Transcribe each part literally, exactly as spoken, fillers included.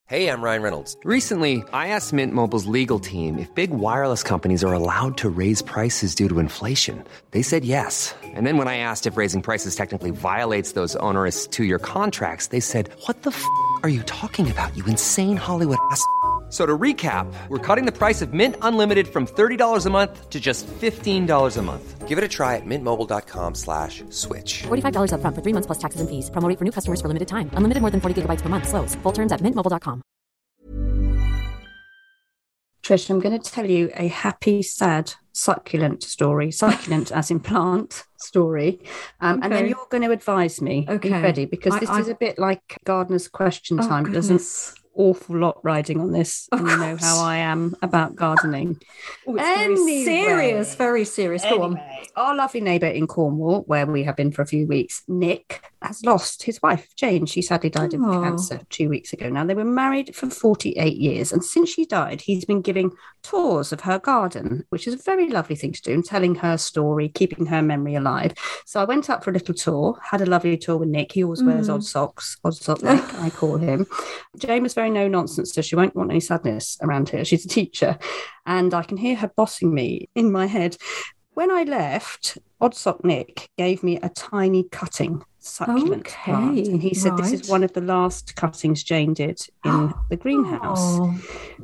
Hey, I'm Ryan Reynolds. Recently, I asked Mint Mobile's legal team if big wireless companies are allowed to raise prices due to inflation. They said yes. And then when I asked if raising prices technically violates those onerous two-year contracts, they said, what the f*** are you talking about, you insane Hollywood ass f- So to recap, we're cutting the price of Mint Unlimited from thirty dollars a month to just fifteen dollars a month. Give it a try at mintmobile.com slash switch. forty-five dollars up front for three months plus taxes and fees. Promo rate for new customers for limited time. Unlimited more than forty gigabytes per month. Slows full terms at mint mobile dot com. Trish, I'm going to tell you a happy, sad, succulent story. Succulent as in plant story. Um, okay. And then you're going to advise me. Okay. Be ready, because I, this I... is a bit like gardener's question oh, time. There's an awful lot riding on this. Of and you know how I am about gardening. Oh, it's anyway, very serious, very serious. Go anyway, on. Our lovely neighbour in Cornwall, where we have been for a few weeks, Nick, has lost his wife, Jane. She sadly died of oh. cancer two weeks ago. Now, they were married for forty-eight years. And since she died, he's been giving tours of her garden, which is a very lovely thing to do, and telling her story, keeping her memory alive. So I went up for a little tour, had a lovely tour with Nick. He always mm. wears odd socks, odd sock Nick, I call him. Jane was very no nonsense, so she won't want any sadness around here. She's a teacher. And I can hear her bossing me in my head. When I left, Oddsock Nick gave me a tiny cutting succulent okay, plant. And he said, right. This is one of the last cuttings Jane did in the greenhouse. Oh.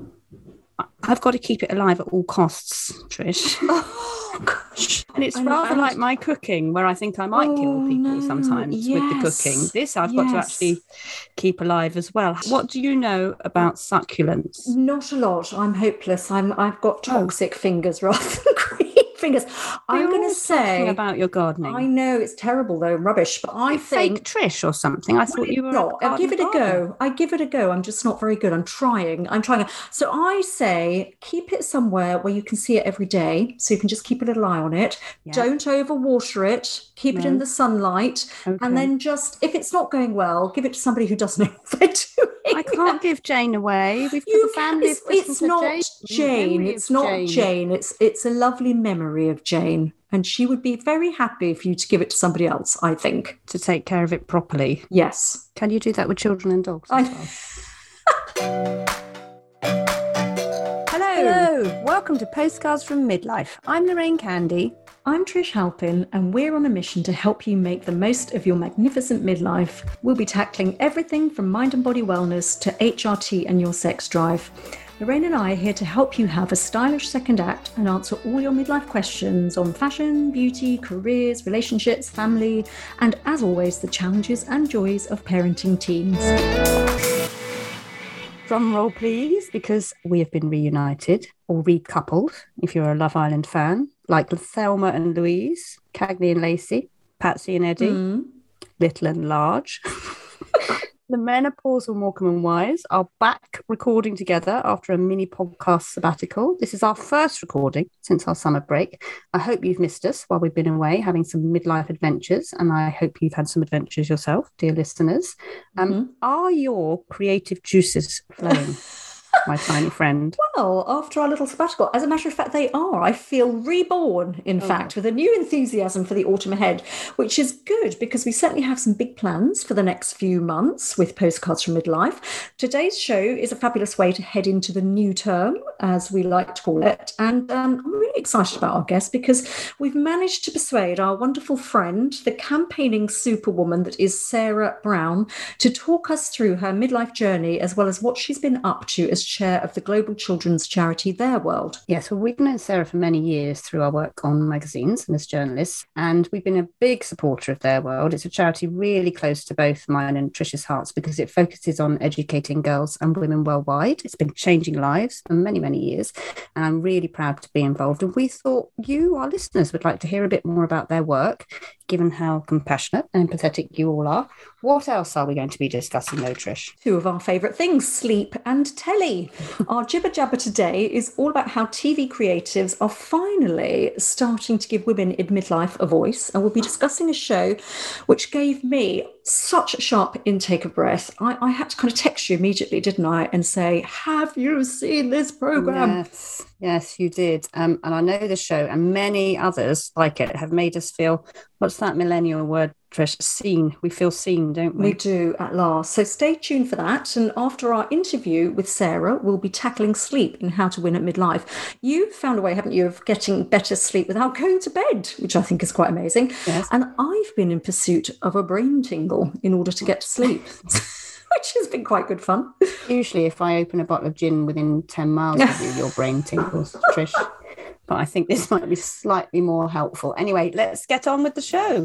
I've got to keep it alive at all costs, Trish. Oh, gosh. And it's I rather know. like my cooking, where I think I might oh, kill people no. sometimes yes. with the cooking. This I've yes. got to actually keep alive as well. What do you know about succulents? Not a lot. I'm hopeless. I'm, I've got toxic oh. fingers rather than green fingers. I'm going to say about your gardening. I know it's terrible though, rubbish. But I it's think fake Trish or something. I thought you were not. I give it a go. I give it a go. I'm just not very good. I'm trying. I'm trying. So I say keep it somewhere where you can see it every day, so you can just keep a little eye on it. Yeah. Don't overwater it. Keep no. it in the sunlight, okay. and then just if it's not going well, give it to somebody who does know what they're doing. I can't give Jane away. We've got you the family. It's, it's not Jane. Jane. It's not Jane. Jane. It's it's a lovely memory of Jane, and she would be very happy for you to give it to somebody else. I think to take care of it properly. Yes. Can you do that with children and dogs? I... well? Hello. Hello. Welcome to Postcards from Midlife. I'm Lorraine Candy. I'm Trish Halpin, and we're on a mission to help you make the most of your magnificent midlife. We'll be tackling everything from mind and body wellness to H R T and your sex drive. Lorraine and I are here to help you have a stylish second act and answer all your midlife questions on fashion, beauty, careers, relationships, family, and as always, the challenges and joys of parenting teens. Drum roll, please, because we have been reunited or recoupled, if you're a Love Island fan, like Thelma and Louise, Cagney and Lacey, Patsy and Eddie, mm. Little and Large. The menopausal Morecambe and Wise are back recording together after a mini podcast sabbatical. This is our first recording since our summer break. I hope you've missed us while we've been away having some midlife adventures, and I hope you've had some adventures yourself, dear listeners. Um, mm-hmm. Are your creative juices flowing? My tiny friend. Well, after our little sabbatical, as a matter of fact, they are. I feel reborn, in okay. fact, with a new enthusiasm for the autumn ahead, which is good because we certainly have some big plans for the next few months with Postcards from Midlife. Today's show is a fabulous way to head into the new term, as we like to call it. And um, I'm really excited about our guest because we've managed to persuade our wonderful friend, the campaigning superwoman that is Sarah Brown, to talk us through her midlife journey, as well as what she's been up to as chair of the global children's charity Their World. Yes, well, we've known Sarah for many years through our work on magazines and as journalists, and we've been a big supporter of Their World. It's a charity really close to both mine and Trish's hearts because it focuses on educating girls and women worldwide. It's been changing lives for many, many years, and I'm really proud to be involved. And we thought you, our listeners, would like to hear a bit more about their work, given how compassionate and empathetic you all are. What else are we going to be discussing, though, Trish? Two of our favourite things, sleep and telly. Our Jibber Jabber today is all about how T V creatives are finally starting to give women in midlife a voice. And we'll be discussing a show which gave me such a sharp intake of breath. I, I had to kind of text you immediately, didn't I? And say, have you seen this programme? Yes, yes, you did. Um, and I know the show and many others like it have made us feel, what's that millennial word, Trish, seen. We feel seen, don't we? We do at last. So stay tuned for that. And after our interview with Sarah, we'll be tackling sleep and how to win at midlife. You've found a way, haven't you, of getting better sleep without going to bed, which I think is quite amazing. Yes. And I've been in pursuit of a brain tingle in order to get to sleep, which has been quite good fun. Usually if I open a bottle of gin within ten miles of you, your brain tingles, Trish. But I think this might be slightly more helpful. Anyway, let's get on with the show.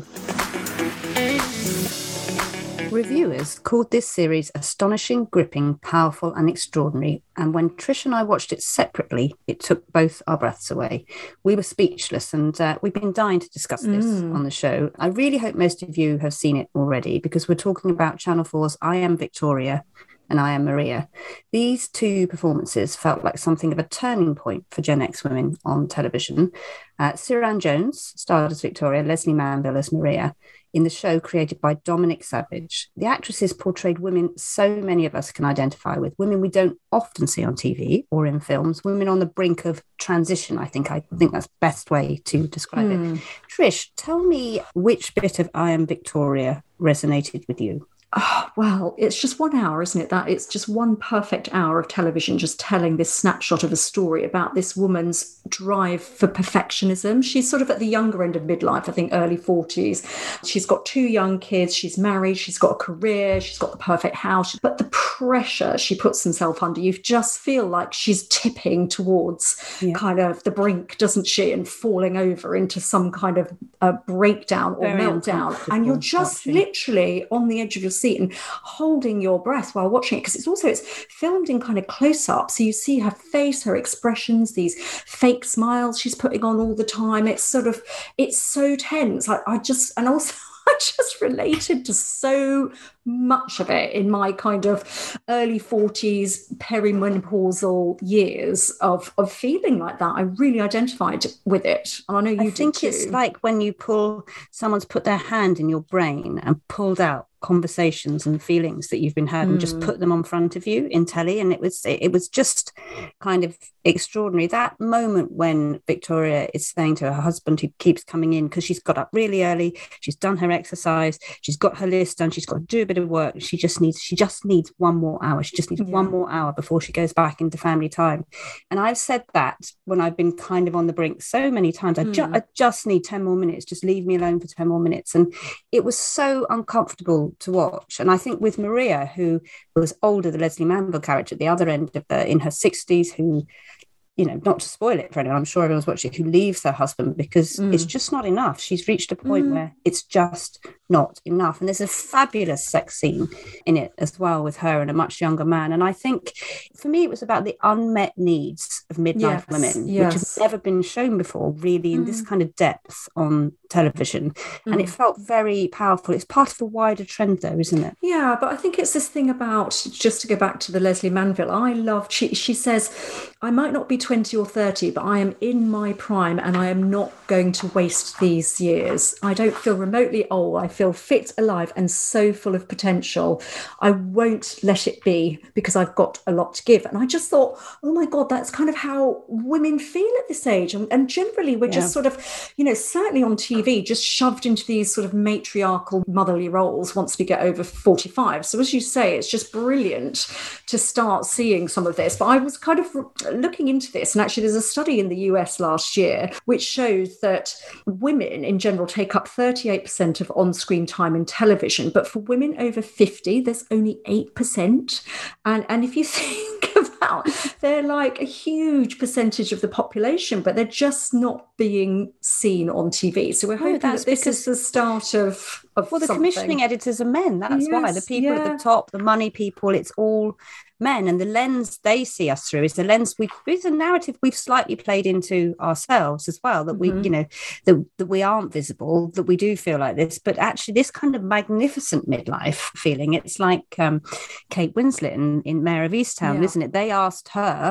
Reviewers called this series astonishing, gripping, powerful and extraordinary. And when Trish and I watched it separately, it took both our breaths away. We were speechless and uh, we've been dying to discuss this mm. on the show. I really hope most of you have seen it already because we're talking about Channel four's I Am Victoria and I Am Maria. These two performances felt like something of a turning point for Gen X women on television. Uh, Ciarán Jones starred as Victoria, Leslie Manville as Maria, in the show created by Dominic Savage. The actresses portrayed women so many of us can identify with, women we don't often see on T V or in films, women on the brink of transition, I think. I think that's the best way to describe mm. it. Trish, tell me which bit of I Am Victoria resonated with you? Oh, well, it's just one hour, isn't it? That it's just one perfect hour of television, just telling this snapshot of a story about this woman's drive for perfectionism. She's sort of at the younger end of midlife, I think early forties. She's got two young kids. She's married. She's got a career. She's got the perfect house. But the pressure she puts herself under, you just feel like she's tipping towards yeah. kind of the brink, doesn't she? And falling over into some kind of a breakdown or Very meltdown. And you're just watching. Literally on the edge of your seat and holding your breath while watching it, because it's also it's filmed in kind of close up, so you see her face, her expressions, these fake smiles she's putting on all the time. It's sort of it's so tense. I, I just and also I just related to so much of it in my kind of early forties perimenopausal years of of feeling like that. I really identified with it, and I know you I did think too. It's like when you pull someone's put their hand in your brain and pulled out conversations and feelings that you've been had mm. and just put them on front of you in telly, and it was it was just kind of extraordinary. That moment when Victoria is saying to her husband, who keeps coming in because she's got up really early, she's done her exercise, she's got her list done, she's got to do a bit of work, she just needs she just needs one more hour she just needs yeah. one more hour before she goes back into family time. And I've said that when I've been kind of on the brink so many times. I, ju- mm. I just need ten more minutes, just leave me alone for ten more minutes. And it was so uncomfortable to watch. And I think with Maria, who was older, the Leslie Manville character at the other end of the in her sixties, who, you know, not to spoil it for anyone, I'm sure everyone's watching, who leaves her husband because mm. it's just not enough. She's reached a point mm. where it's just not enough. And there's a fabulous sex scene in it as well with her and a much younger man. And I think for me, it was about the unmet needs of midlife yes, women, yes. which have never been shown before, really, in mm. this kind of depth on television. Mm. And it felt very powerful. It's part of a wider trend, though, isn't it? Yeah, but I think it's this thing about, just to go back to the Leslie Manville, I loved, she, she says, I might not be twenty or thirty, but I am in my prime and I am not going to waste these years. I don't feel remotely old. I feel fit, alive, and so full of potential. I won't let it be because I've got a lot to give. And I just thought, oh my God, that's kind of how women feel at this age. And, and generally, we're yeah. just sort of, you know, certainly on T V, just shoved into these sort of matriarchal motherly roles once we get over forty-five. So as you say, it's just brilliant to start seeing some of this. But I was kind of looking into this, and actually there's a study in the U S last year which shows that women in general take up thirty-eight percent of on-screen time in television, but for women over fifty, there's only eight percent. And, and if you think about, they're like a huge percentage of the population, but they're just not being seen on T V. So we're hoping oh, that this is the start of, of well, the something. Commissioning editors are men. That's yes, why. The people yeah. at the top, the money people, it's all men, and the lens they see us through is the lens we it's a narrative we've slightly played into ourselves as well, that we mm-hmm. you know that, that we aren't visible, that we do feel like this, but actually this kind of magnificent midlife feeling, it's like um Kate Winslet in, in Mayor of Easttown, yeah. isn't it? They asked her,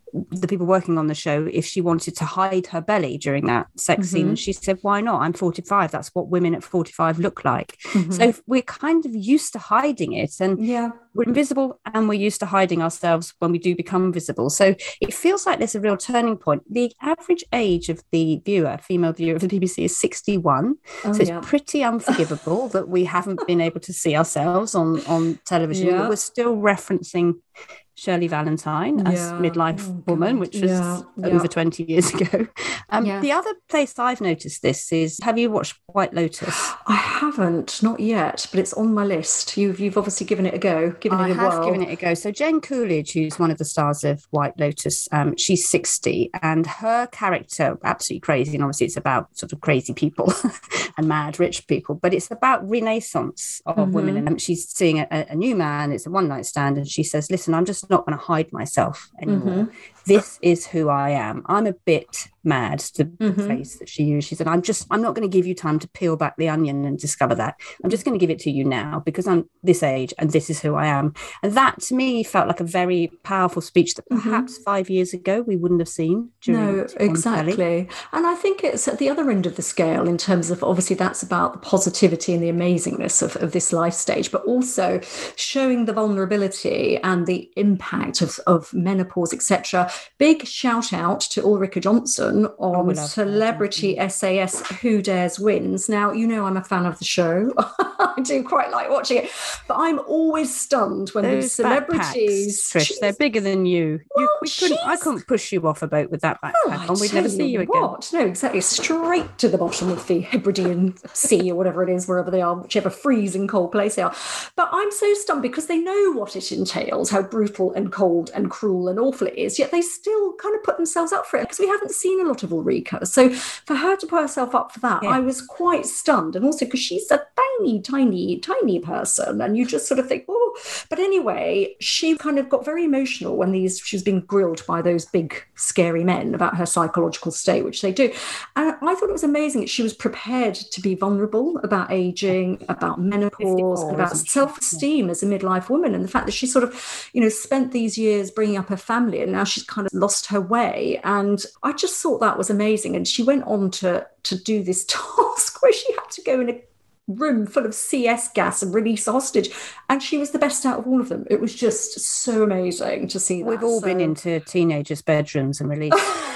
the people working on the show if she wanted to hide her belly during that sex mm-hmm. scene. And she said, why not? I'm forty-five. That's what women at forty-five look like. Mm-hmm. So we're kind of used to hiding it. And yeah. we're invisible and we're used to hiding ourselves when we do become visible. So it feels like there's a real turning point. The average age of the viewer, female viewer of the B B C is sixty-one. Oh, so it's yeah. pretty unforgivable that we haven't been able to see ourselves on, on television. Yeah. But we're still referencing Shirley Valentine as yeah. midlife oh, woman, which was yeah. over yeah. twenty years ago. Um, yeah. The other place I've noticed this is, have you watched White Lotus? I haven't, not yet, but it's on my list. You've you've obviously given it a go, given I it a have whirl. given it a go. So Jane Coolidge, who's one of the stars of White Lotus, um, she's sixty, and her character, absolutely crazy, and obviously it's about sort of crazy people and mad rich people, but it's about renaissance of mm-hmm. women. And she's seeing a, a new man, it's a one-night stand, and she says, listen, I'm just not going to hide myself anymore. Mm-hmm. This is who I am. I'm a bit mad, the mm-hmm. phrase that she used. She said, I'm just, I'm not going to give you time to peel back the onion and discover that. I'm just going to give it to you now because I'm this age and this is who I am. And that to me felt like a very powerful speech that perhaps mm-hmm. five years ago we wouldn't have seen. No, exactly. And I think it's at the other end of the scale in terms of, obviously that's about the positivity and the amazingness of, of this life stage, but also showing the vulnerability and the impact of, of menopause, et cetera. Big shout out to Ulrika Johnson on oh, Celebrity her. S A S Who Dares Wins. Now, you know I'm a fan of the show. I do quite like watching it, but I'm always stunned when those these celebrities, Trish, they're bigger than you. Well, you we couldn't, I couldn't push you off a boat with that backpack oh, on. We'd never see you again. What? No, exactly. Straight to the bottom of the Hebridean Sea or whatever it is, wherever they are, whichever freezing cold place they are. But I'm so stunned because they know what it entails, how brutal and cold and cruel and awful it is, yet they still kind of put themselves up for it because we haven't seen a lot of Ulrika. So for her to put herself up for that, yeah. I was quite stunned. And also because she's a tiny, tiny, tiny person, and you just sort of think, oh, but anyway, she kind of got very emotional when these she was being grilled by those big, scary men about her psychological state, which they do. And I thought it was amazing that she was prepared to be vulnerable about aging, about menopause, and about self-esteem yeah. as a midlife woman, and the fact that she sort of, you know, spent these years bringing up her family, and now she's kind of lost her way. And I just thought that was amazing. And she went on to to do this task where she had to go in a room full of C S gas and release a hostage, and she was the best out of all of them. It was just so amazing to see that. We've all so... been into teenagers' bedrooms and released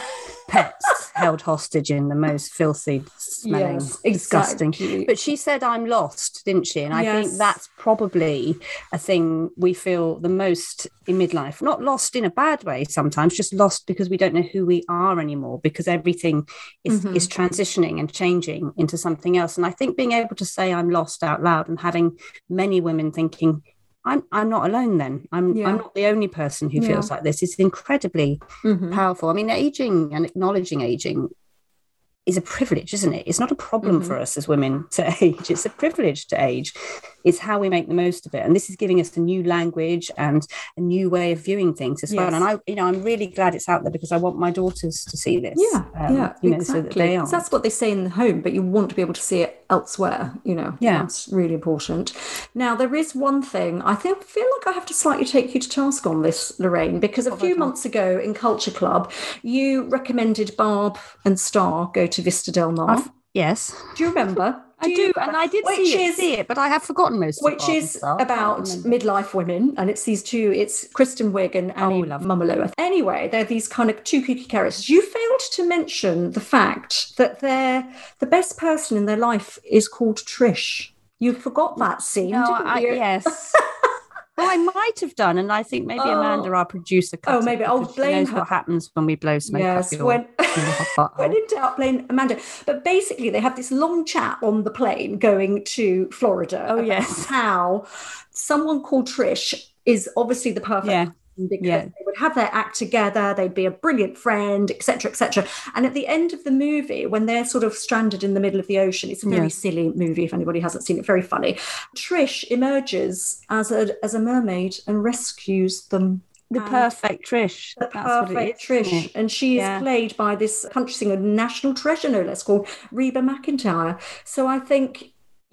pets held hostage in the most filthy smelling, yes, disgusting. Exactly. But she said, I'm lost, didn't she? And I yes. think that's probably a thing we feel the most in midlife. Not lost in a bad way sometimes, just lost because we don't know who we are anymore, because everything is, mm-hmm. is transitioning and changing into something else. And I think being able to say I'm lost out loud and having many women thinking, I'm I'm not alone then. I'm yeah. I'm not the only person who yeah. feels like this. It's incredibly mm-hmm. powerful. I mean, aging and acknowledging aging is a privilege, isn't it? It's not a problem mm-hmm. for us as women to age. It's a privilege to age. It's how we make the most of it. And this is giving us a new language and a new way of viewing things as yes. well. And I, you know, I'm really glad it's out there because I want my daughters to see this. Yeah, um, yeah, you know, exactly. so that they are. That's what they say in the home, but you want to be able to see it elsewhere, you know. Yeah. That's really important. Now, there is one thing, I think, feel like I have to slightly take you to task on this, Lorraine, because a what few months ago in Culture Club, you recommended Barb and Star go to Vista Del Mar. I've, yes. Do you remember? I do, do and I did which see, is, it, see it, but I have forgotten most of it. Which is about midlife women, and it's these two, it's Kristen Wiig and Annie oh, Mumolo. Anyway, they're these kind of two kooky characters. You failed to mention the fact that they're the best person in their life is called Trish. You forgot that scene, no, didn't I, you? Yes. Well, I might have done, and I think maybe oh. Amanda, our producer, cut oh, maybe I'll blame knows her. What happens when we blow smoke yes, up your, when, your when in doubt, blame Amanda. But basically, they have this long chat on the plane going to Florida. Oh, about yes. How someone called Trish is obviously the perfect. Yeah. Because yeah. they would have their act together, they'd be a brilliant friend, et cetera, et cetera. And at the end of the movie, when they're sort of stranded in the middle of the ocean, it's a very yes. silly movie if anybody hasn't seen it, very funny. Trish emerges as a as a mermaid and rescues them. The and perfect Trish. The That's what perfect it is. Trish. And she is yeah. played by this country singer, national treasure, no less, called Reba McEntire. So I think, you know,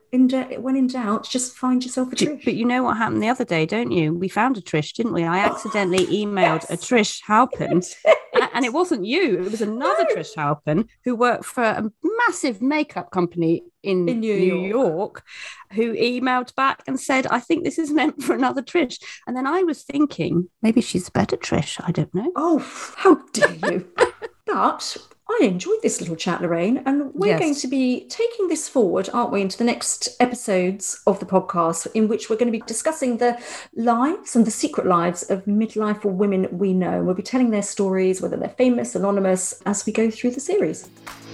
in when in doubt, just find yourself a Trish. But you know what happened the other day, don't you? We found a Trish, didn't we? I accidentally emailed yes. a Trish Halpin, and it wasn't you. It was another no. Trish Halpin who worked for a massive makeup company in, in New, New York. York, who emailed back and said, I think this is meant for another Trish. And then I was thinking, maybe she's a better Trish. I don't know. Oh, how dare you? But I enjoyed this little chat, Lorraine, and we're yes. going to be taking this forward, aren't we, into the next episodes of the podcast, in which we're going to be discussing the lives and the secret lives of midlife women we know. We'll be telling their stories, whether they're famous, anonymous, as we go through the series.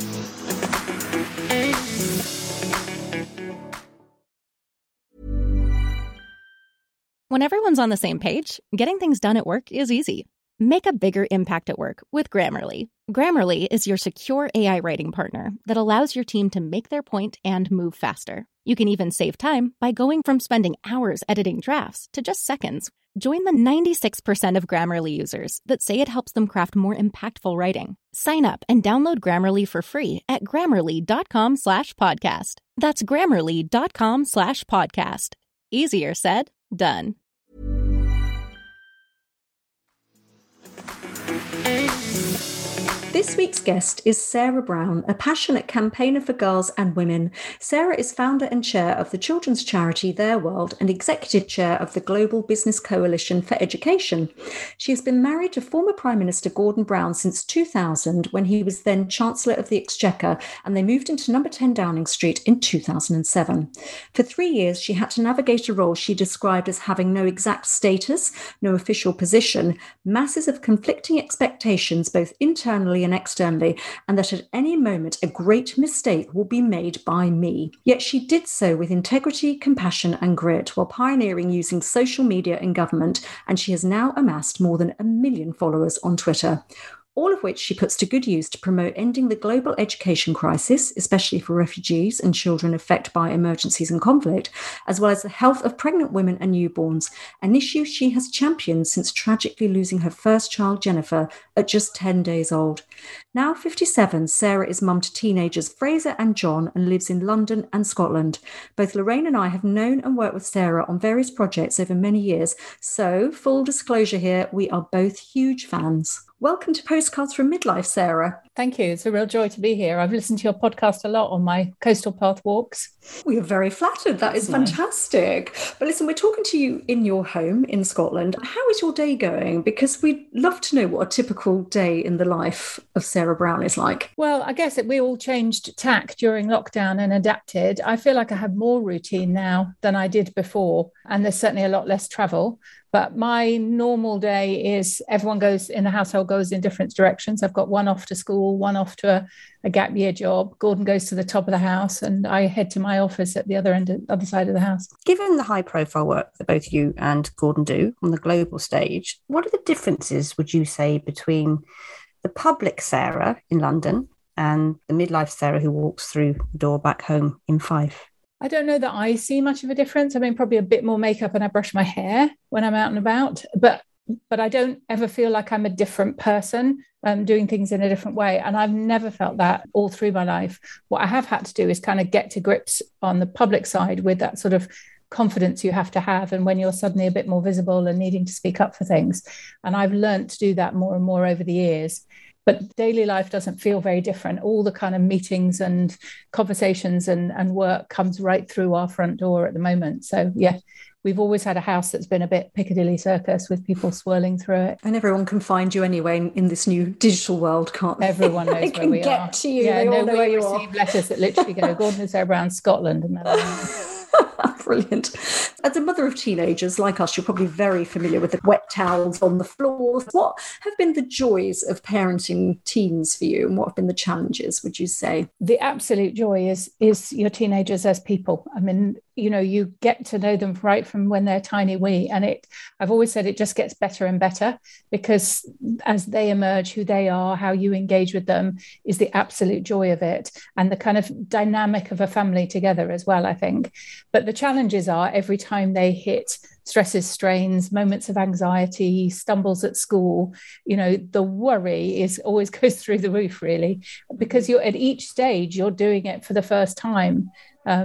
When everyone's on the same page, getting things done at work is easy. Make a bigger impact at work with Grammarly. Grammarly is your secure A I writing partner that allows your team to make their point and move faster. You can even save time by going from spending hours editing drafts to just seconds. Join the ninety-six percent of Grammarly users that say it helps them craft more impactful writing. Sign up and download Grammarly for free at grammarly.com slash podcast. That's grammarly.com slash podcast. Easier said, done. This week's guest is Sarah Brown, a passionate campaigner for girls and women. Sarah is founder and chair of the children's charity Their World and executive chair of the Global Business Coalition for Education. She has been married to former Prime Minister Gordon Brown since two thousand, when he was then Chancellor of the Exchequer, and they moved into number ten Downing Street in two thousand seven. For three years, she had to navigate a role she described as having no exact status, no official position, masses of conflicting expectations both internally and externally, and that at any moment a great mistake will be made by me. Yet she did so with integrity, compassion and grit while pioneering using social media in government, and she has now amassed more than a million followers on Twitter. All of which she puts to good use to promote ending the global education crisis, especially for refugees and children affected by emergencies and conflict, as well as the health of pregnant women and newborns, an issue she has championed since tragically losing her first child, Jennifer, at just ten days old. Now fifty-seven, Sarah is mum to teenagers Fraser and John and lives in London and Scotland. Both Lorraine and I have known and worked with Sarah on various projects over many years, so full disclosure here, we are both huge fans. Welcome to Postcards from Midlife, Sarah. Thank you. It's a real joy to be here. I've listened to your podcast a lot on my coastal path walks. We are very flattered. That is fantastic. But listen, we're talking to you in your home in Scotland. How is your day going? Because we'd love to know what a typical day in the life of Sarah Brown is like. Well, I guess that we all changed tack during lockdown and adapted. I feel like I have more routine now than I did before, and there's certainly a lot less travel. But my normal day is everyone goes in the household goes in different directions. I've got one off to school, one off to a, a gap year job. Gordon goes to the top of the house and I head to my office at the other end, of, other side of the house. Given the high profile work that both you and Gordon do on the global stage, what are the differences, would you say, between the public Sarah in London and the midlife Sarah who walks through the door back home in Fife? I don't know that I see much of a difference. I mean, probably a bit more makeup and I brush my hair when I'm out and about, but but I don't ever feel like I'm a different person um, doing things in a different way. And I've never felt that all through my life. What I have had to do is kind of get to grips on the public side with that sort of confidence you have to have. And when you're suddenly a bit more visible and needing to speak up for things. And I've learned to do that more and more over the years. But daily life doesn't feel very different. All the kind of meetings and conversations and, and work comes right through our front door at the moment. So, yeah, we've always had a house that's been a bit Piccadilly Circus with people swirling through it. And everyone can find you anyway in, in this new digital world, can't they? Everyone knows they where we get are. To you. Yeah, they no, all know we where you receive are. letters that literally go, Gordon and Sarah Brown, Scotland. And that. Brilliant. As a mother of teenagers like us, you're probably very familiar with the wet towels on the floors. What have been the joys of parenting teens for you, and what have been the challenges, would you say? The absolute joy is is your teenagers as people. I mean, you know, you get to know them right from when they're tiny wee. And it, I've always said it just gets better and better, because as they emerge, who they are, how you engage with them is the absolute joy of it. And the kind of dynamic of a family together as well, I think. But the challenges are every time they hit stresses, strains, moments of anxiety, stumbles at school, you know, the worry is always goes through the roof, really, because you're at each stage, you're doing it for the first time. Um,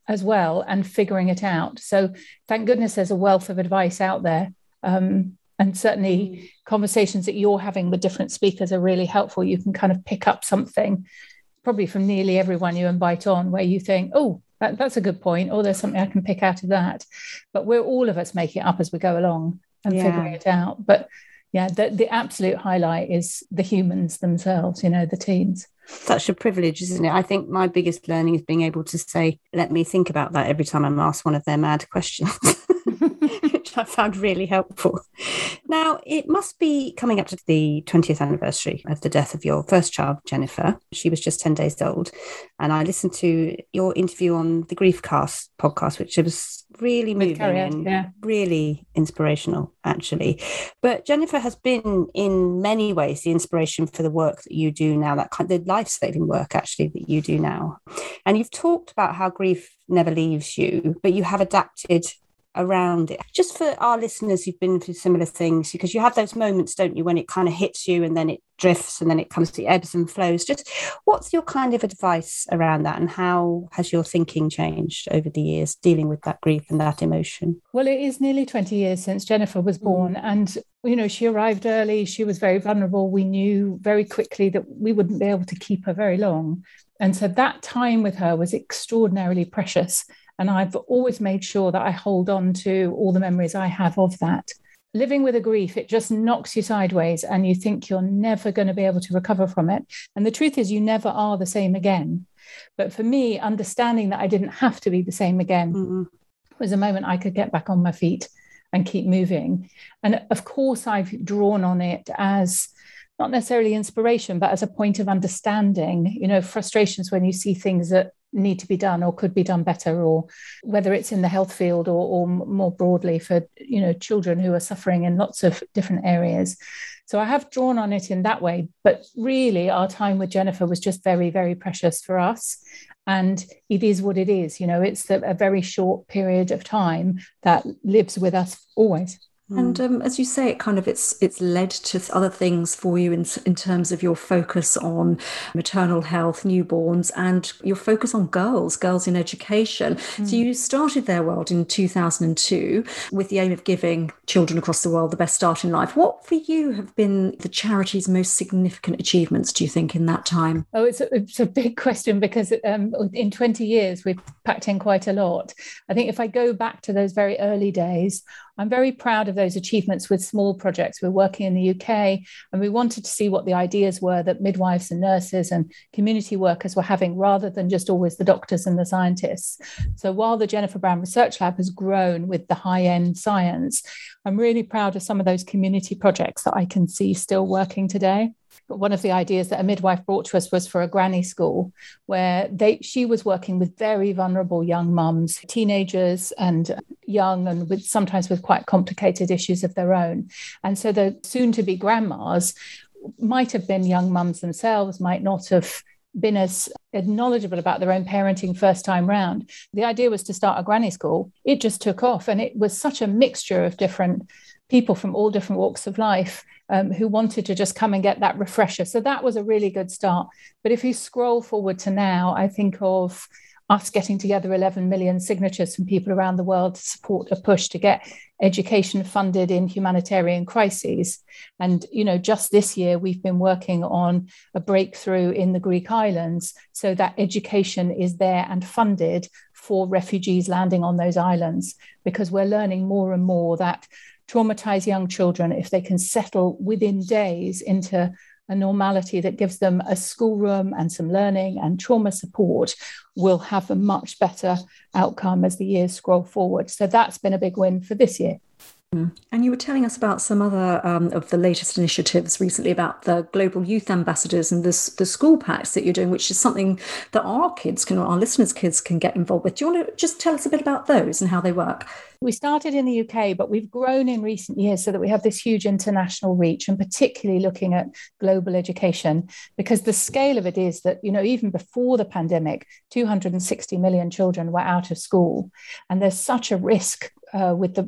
as well and figuring it out. So thank goodness there's a wealth of advice out there. Um, and certainly conversations that you're having with different speakers are really helpful. You can kind of pick up something probably from nearly everyone you invite on where you think, oh, that, that's a good point, or there's something I can pick out of that. But we're all of us making it up as we go along and yeah. figuring it out. But yeah, the, the absolute highlight is the humans themselves, you know, the teens. Such a privilege, isn't it? I think my biggest learning is being able to say, let me think about that every time I'm asked one of their mad questions, which I found really helpful. Now, it must be coming up to the twentieth anniversary of the death of your first child, Jennifer. She was just ten days old. And I listened to your interview on the Griefcast podcast, which was really moving and yeah. really inspirational, actually. But Jennifer has been, in many ways, the inspiration for the work that you do now, that kind of life-saving work, actually, that you do now. And you've talked about how grief never leaves you, but you have adapted around it. Just for our listeners who've been through similar things, because you have those moments, don't you, when it kind of hits you and then it drifts and then it comes to ebbs and flows. Just what's your kind of advice around that, and how has your thinking changed over the years dealing with that grief and that emotion? Well, it is nearly twenty years since Jennifer was born, mm. and you know, she arrived early, she was very vulnerable. We knew very quickly that we wouldn't be able to keep her very long. And so that time with her was extraordinarily precious. And I've always made sure that I hold on to all the memories I have of that. Living with a grief, it just knocks you sideways and you think you're never going to be able to recover from it. And the truth is, you never are the same again. But for me, understanding that I didn't have to be the same again mm-hmm. was a moment I could get back on my feet and keep moving. And of course, I've drawn on it as not necessarily inspiration, but as a point of understanding, you know, frustrations when you see things that need to be done or could be done better, or whether it's in the health field or, or more broadly for, you know, children who are suffering in lots of different areas. So I have drawn on it in that way. But really, our time with Jennifer was just very, very precious for us. And it is what it is. You know, it's a very short period of time that lives with us always. And um, as you say, it kind of it's it's led to other things for you in in terms of your focus on maternal health, newborns, and your focus on girls, girls in education. Mm. So you started Their World in two thousand two with the aim of giving children across the world the best start in life. What for you have been the charity's most significant achievements, do you think, in that time? Oh, it's a, it's a big question because um, in twenty years, we've packed in quite a lot. I think if I go back to those very early days, I'm very proud of those achievements with small projects. We're working in the U K and we wanted to see what the ideas were that midwives and nurses and community workers were having, rather than just always the doctors and the scientists. So while the Jennifer Brown Research Lab has grown with the high-end science, I'm really proud of some of those community projects that I can see still working today. But one of the ideas that a midwife brought to us was for a granny school, where they she was working with very vulnerable young mums, teenagers and young, and with sometimes with quite complicated issues of their own. And so the soon-to-be grandmas might have been young mums themselves, might not have been as knowledgeable about their own parenting first time round. The idea was to start a granny school. It just took off, and it was such a mixture of different people from all different walks of life um, who wanted to just come and get that refresher. So that was a really good start. But if you scroll forward to now, I think of us getting together eleven million signatures from people around the world to support a push to get education funded in humanitarian crises. And, you know, just this year, we've been working on a breakthrough in the Greek islands so that education is there and funded for refugees landing on those islands, because we're learning more and more that traumatized young children, if they can settle within days into a normality that gives them a schoolroom and some learning and trauma support, will have a much better outcome as the years scroll forward. So that's been a big win for this year. And you were telling us about some other um, of the latest initiatives recently about the Global Youth Ambassadors and this, the school packs that you're doing, which is something that our kids can, our listeners' kids can get involved with. Do you want to just tell us a bit about those and how they work? We started in the U K, but we've grown in recent years so that we have this huge international reach, and particularly looking at global education, because the scale of it is that, you know, even before the pandemic, two hundred sixty million children were out of school. And there's such a risk uh, with the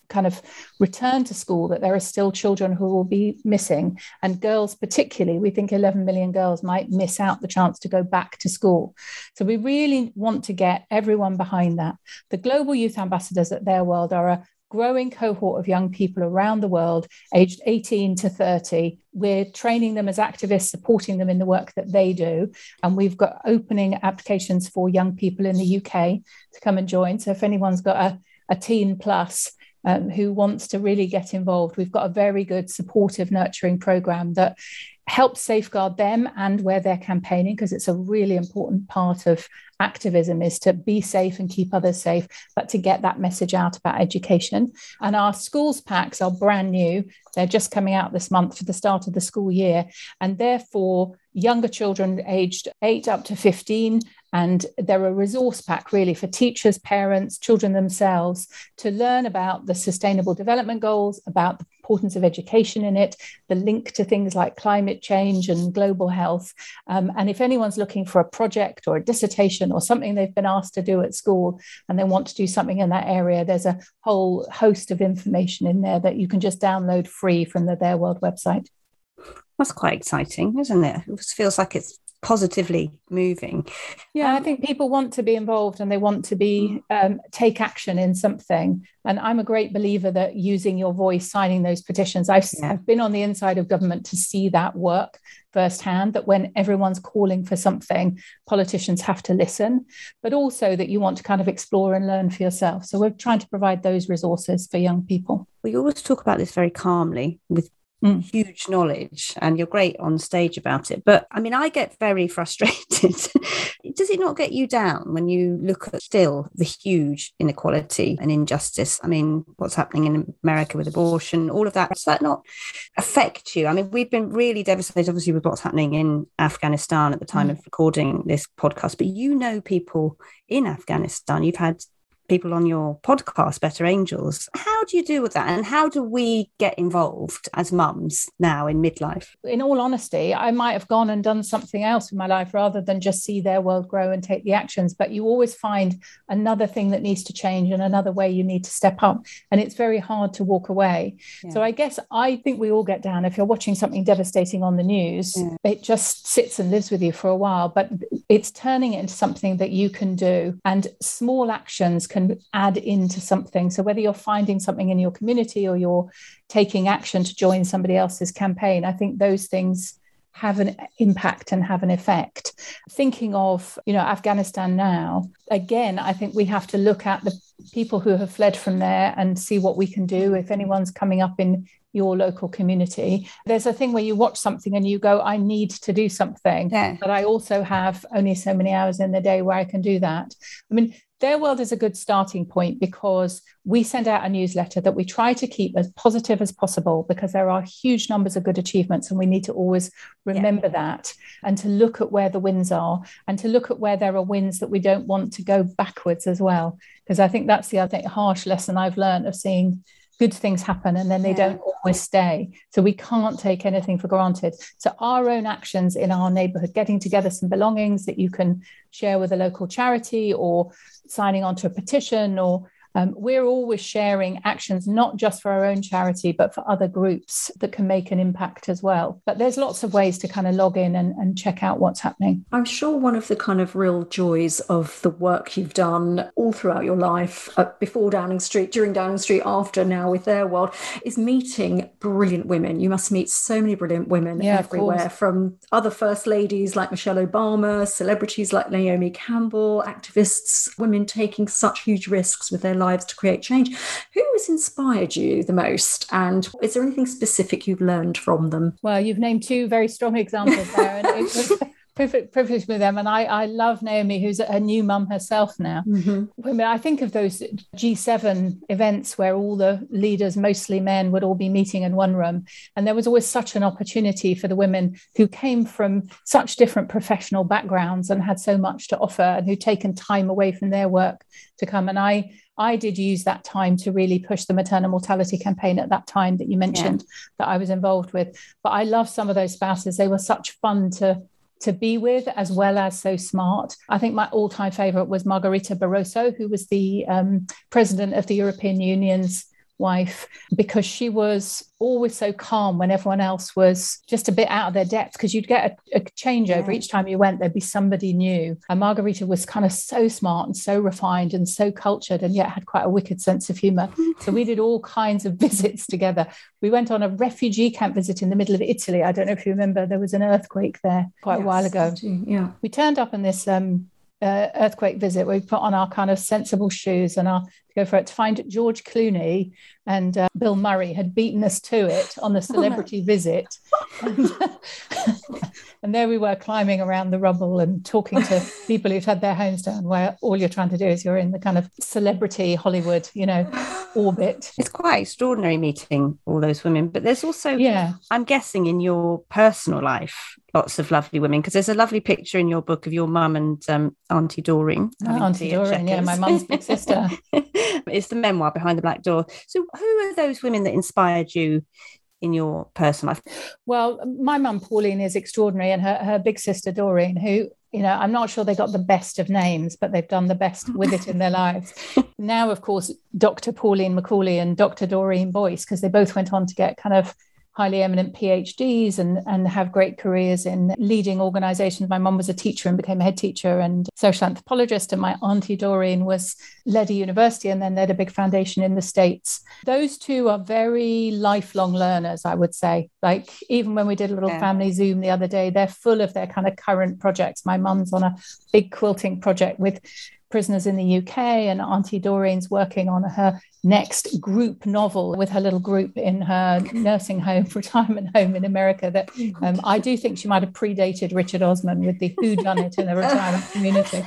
kind of return to school, that there are still children who will be missing. And girls particularly, we think eleven million girls might miss out the chance to go back to school. So we really want to get everyone behind that. The Global Youth Ambassadors at Their World are a growing cohort of young people around the world, aged eighteen to thirty. We're training them as activists, supporting them in the work that they do. And we've got opening applications for young people in the U K to come and join. So if anyone's got a, a teen plus um, who wants to really get involved, we've got a very good supportive, nurturing program that helps safeguard them and where they're campaigning, because it's a really important part of activism is to be safe and keep others safe, but to get that message out about education. And our schools packs are brand new. They're just coming out this month for the start of the school year. And therefore, younger children aged eight up to fifteen. And they're a resource pack really for teachers, parents, children themselves to learn about the Sustainable Development Goals, about the importance of education in it, the link to things like climate change and global health. Um, and if anyone's looking for a project or a dissertation or something they've been asked to do at school and they want to do something in that area, there's a whole host of information in there that you can just download free from the Their World website. That's quite exciting, isn't it? It feels like it's positively moving. Yeah, um, I think people want to be involved and they want to be um, take action in something. And I'm a great believer that using your voice, signing those petitions, I've, yeah. I've been on the inside of government to see that work firsthand, that when everyone's calling for something, politicians have to listen, but also that you want to kind of explore and learn for yourself. So we're trying to provide those resources for young people. We always talk about this very calmly with Mm. huge knowledge, and you're great on stage about it. But I mean, I get very frustrated. Does it not get you down when you look at still the huge inequality and injustice? I mean, what's happening in America with abortion, all of that, does that not affect you? I mean, we've been really devastated, obviously, with what's happening in Afghanistan at the time mm. of recording this podcast. But you know people in Afghanistan, you've had people on your podcast, Better Angels. How do you deal with that? And how do we get involved as mums now in midlife? In all honesty, I might have gone and done something else in my life rather than just see Their World grow and take the actions. But you always find another thing that needs to change and another way you need to step up. And it's very hard to walk away. Yeah. So I guess I think we all get down. If you're watching something devastating on the news, yeah. it just sits and lives with you for a while. But it's turning it into something that you can do. And small actions can can add into something. So whether you're finding something in your community or you're taking action to join somebody else's campaign, I think those things have an impact and have an effect. Thinking of, you know, Afghanistan now, again, I think we have to look at the people who have fled from there and see what we can do if anyone's coming up in your local community. There's a thing where you watch something and you go, I need to do something, yeah. but I also have only so many hours in the day where I can do that. I mean, Their World is a good starting point because we send out a newsletter that we try to keep as positive as possible, because there are huge numbers of good achievements and we need to always remember yeah. that, and to look at where the wins are and to look at where there are wins that we don't want to go backwards as well. Because I think that's the other harsh lesson I've learned of seeing good things happen and then they yeah. don't always stay. So we can't take anything for granted. So our own actions in our neighborhood, getting together some belongings that you can share with a local charity or signing onto a petition, or um, we're always sharing actions, not just for our own charity, but for other groups that can make an impact as well. But there's lots of ways to kind of log in and, and check out what's happening. I'm sure one of the kind of real joys of the work you've done all throughout your life, uh, before Downing Street, during Downing Street, after now with Their World, is meeting brilliant women. You must meet so many brilliant women yeah, everywhere, from other first ladies like Michelle Obama, celebrities like Naomi Campbell, activists, women taking such huge risks with their lives to create change. Who has inspired you the most, and is there anything specific you've learned from them? Well, you've named two very strong examples there, and it was perfect privilege with them. And I, I love Naomi, who's a new mum herself now. Mm-hmm. I think of those G seven events where all the leaders, mostly men, would all be meeting in one room. And there was always such an opportunity for the women who came from such different professional backgrounds and had so much to offer, and who'd taken time away from their work to come. And I I did use that time to really push the maternal mortality campaign at that time that you mentioned yeah. that I was involved with. But I love some of those spouses. They were such fun to to be with, as well as so smart. I think my all-time favourite was Margarita Barroso, who was the um, president of the European Union's wife, because she was always so calm when everyone else was just a bit out of their depth, because you'd get a, a changeover. Yeah. Each time you went, there'd be somebody new. And Margarita was kind of so smart and so refined and so cultured, and yet had quite a wicked sense of humor. So we did all kinds of visits together. We went on a refugee camp visit in the middle of Italy. I don't know if you remember, there was an earthquake there quite Yes, a while ago. Yeah. We turned up on this um, uh, earthquake visit where we put on our kind of sensible shoes and our to go for it, to find George Clooney and uh, Bill Murray had beaten us to it on the celebrity oh, no. visit. And, and there we were climbing around the rubble and talking to people who'd had their homes down, where all you're trying to do is you're in the kind of celebrity Hollywood, you know, orbit. It's quite extraordinary meeting all those women, but there's also, yeah, I'm guessing in your personal life, lots of lovely women, because there's a lovely picture in your book of your mum and um, Auntie Doreen. Oh, Auntie Doreen, checkers. Yeah, my mum's big sister. It's the memoir Behind the Black Door. So who are those women that inspired you in your personal life? Well, my mum, Pauline, is extraordinary, and her, her big sister, Doreen, who, you know, I'm not sure they got the best of names, but they've done the best with it in their lives. Now, of course, Doctor Pauline Macaulay and Doctor Doreen Boyce, because they both went on to get kind of highly eminent PhDs and, and have great careers in leading organizations. My mum was a teacher and became a head teacher and social anthropologist, and my Auntie Doreen was led a university and then led a big foundation in the States. Those two are very lifelong learners, I would say. Like, even when we did a little yeah. family Zoom the other day, they're full of their kind of current projects. My mum's on a big quilting project with prisoners in the U K, and Auntie Doreen's working on her next group novel with her little group in her nursing home, retirement home in America. That um, I do think she might have predated Richard Osman with the whodunit in the retirement community.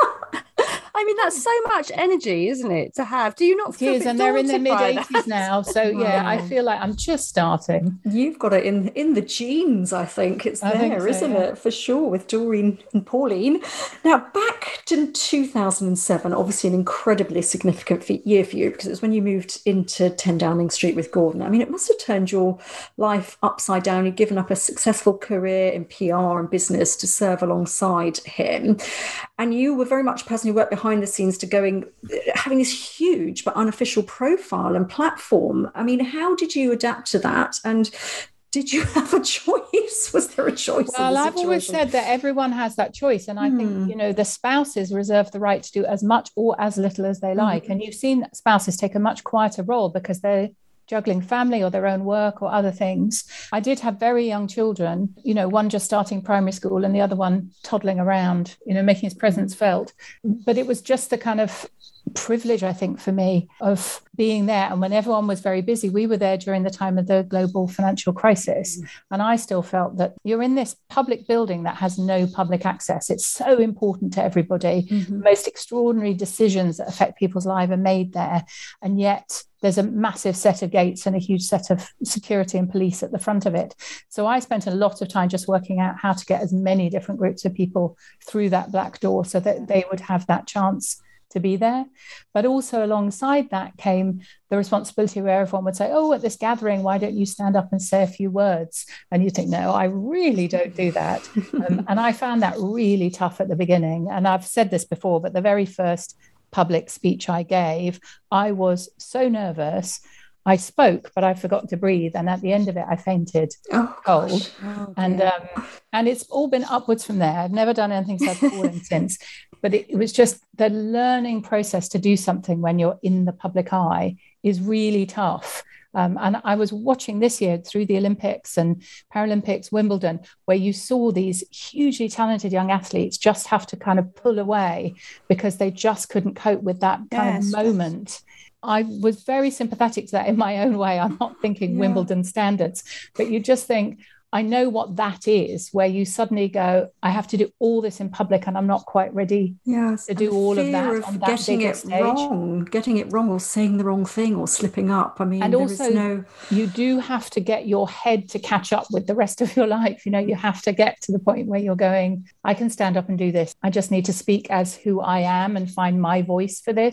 I mean, that's so much energy, isn't it, to have? Do you not feel it is, and they're in their mid-eighties now. So, yeah, I feel like I'm just starting. You've got it in, in the genes, I think. It's there, think so, isn't yeah. it? For sure, with Doreen and Pauline. Now, back to two thousand seven, obviously an incredibly significant year for you, because it was when you moved into ten Downing Street with Gordon. I mean, it must have turned your life upside down. You've given up a successful career in P R and business to serve alongside him. And you were very much a person who worked behind the scenes to going, having this huge but unofficial profile and platform. I mean, how did you adapt to that? And did you have a choice? Was there a choice? Well, I've always said that everyone has that choice. And I hmm. think, you know, the spouses reserve the right to do as much or as little as they like. Hmm. And you've seen spouses take a much quieter role because they're juggling family or their own work or other things. I did have very young children, you know, one just starting primary school and the other one toddling around, you know, making his presence felt. But it was just the kind of privilege, I think, for me of being there. And when everyone was very busy, we were there during the time of the global financial crisis. Mm. And I still felt that you're in this public building that has no public access. It's so important to everybody. Mm-hmm. The most extraordinary decisions that affect people's lives are made there. And yet there's a massive set of gates and a huge set of security and police at the front of it. So I spent a lot of time just working out how to get as many different groups of people through that black door so that they would have that chance to be there. But also alongside that came the responsibility where everyone would say, oh, at this gathering, why don't you stand up and say a few words? And you think, no, I really don't do that. um, and I found that really tough at the beginning. And I've said this before, but the very first public speech I gave, I was so nervous. I spoke, but I forgot to breathe. And at the end of it, I fainted oh, cold. Oh, and um, and it's all been upwards from there. I've never done anything so I've fallen since. But it, it was just the learning process to do something when you're in the public eye is really tough. Um, and I was watching this year through the Olympics and Paralympics, Wimbledon, where you saw these hugely talented young athletes just have to kind of pull away because they just couldn't cope with that kind yes, of moment. Yes. I was very sympathetic to that in my own way. I'm not thinking yeah. Wimbledon standards, but you just think, I know what that is, where you suddenly go, I have to do all this in public and I'm not quite ready yes, to do all of that of on that getting it stage. wrong, getting it wrong or saying the wrong thing or slipping up. I mean, and there also is no... you do have to get your head to catch up with the rest of your life. You know, you have to get to the point where you're going, I can stand up and do this. I just need to speak as who I am and find my voice for this.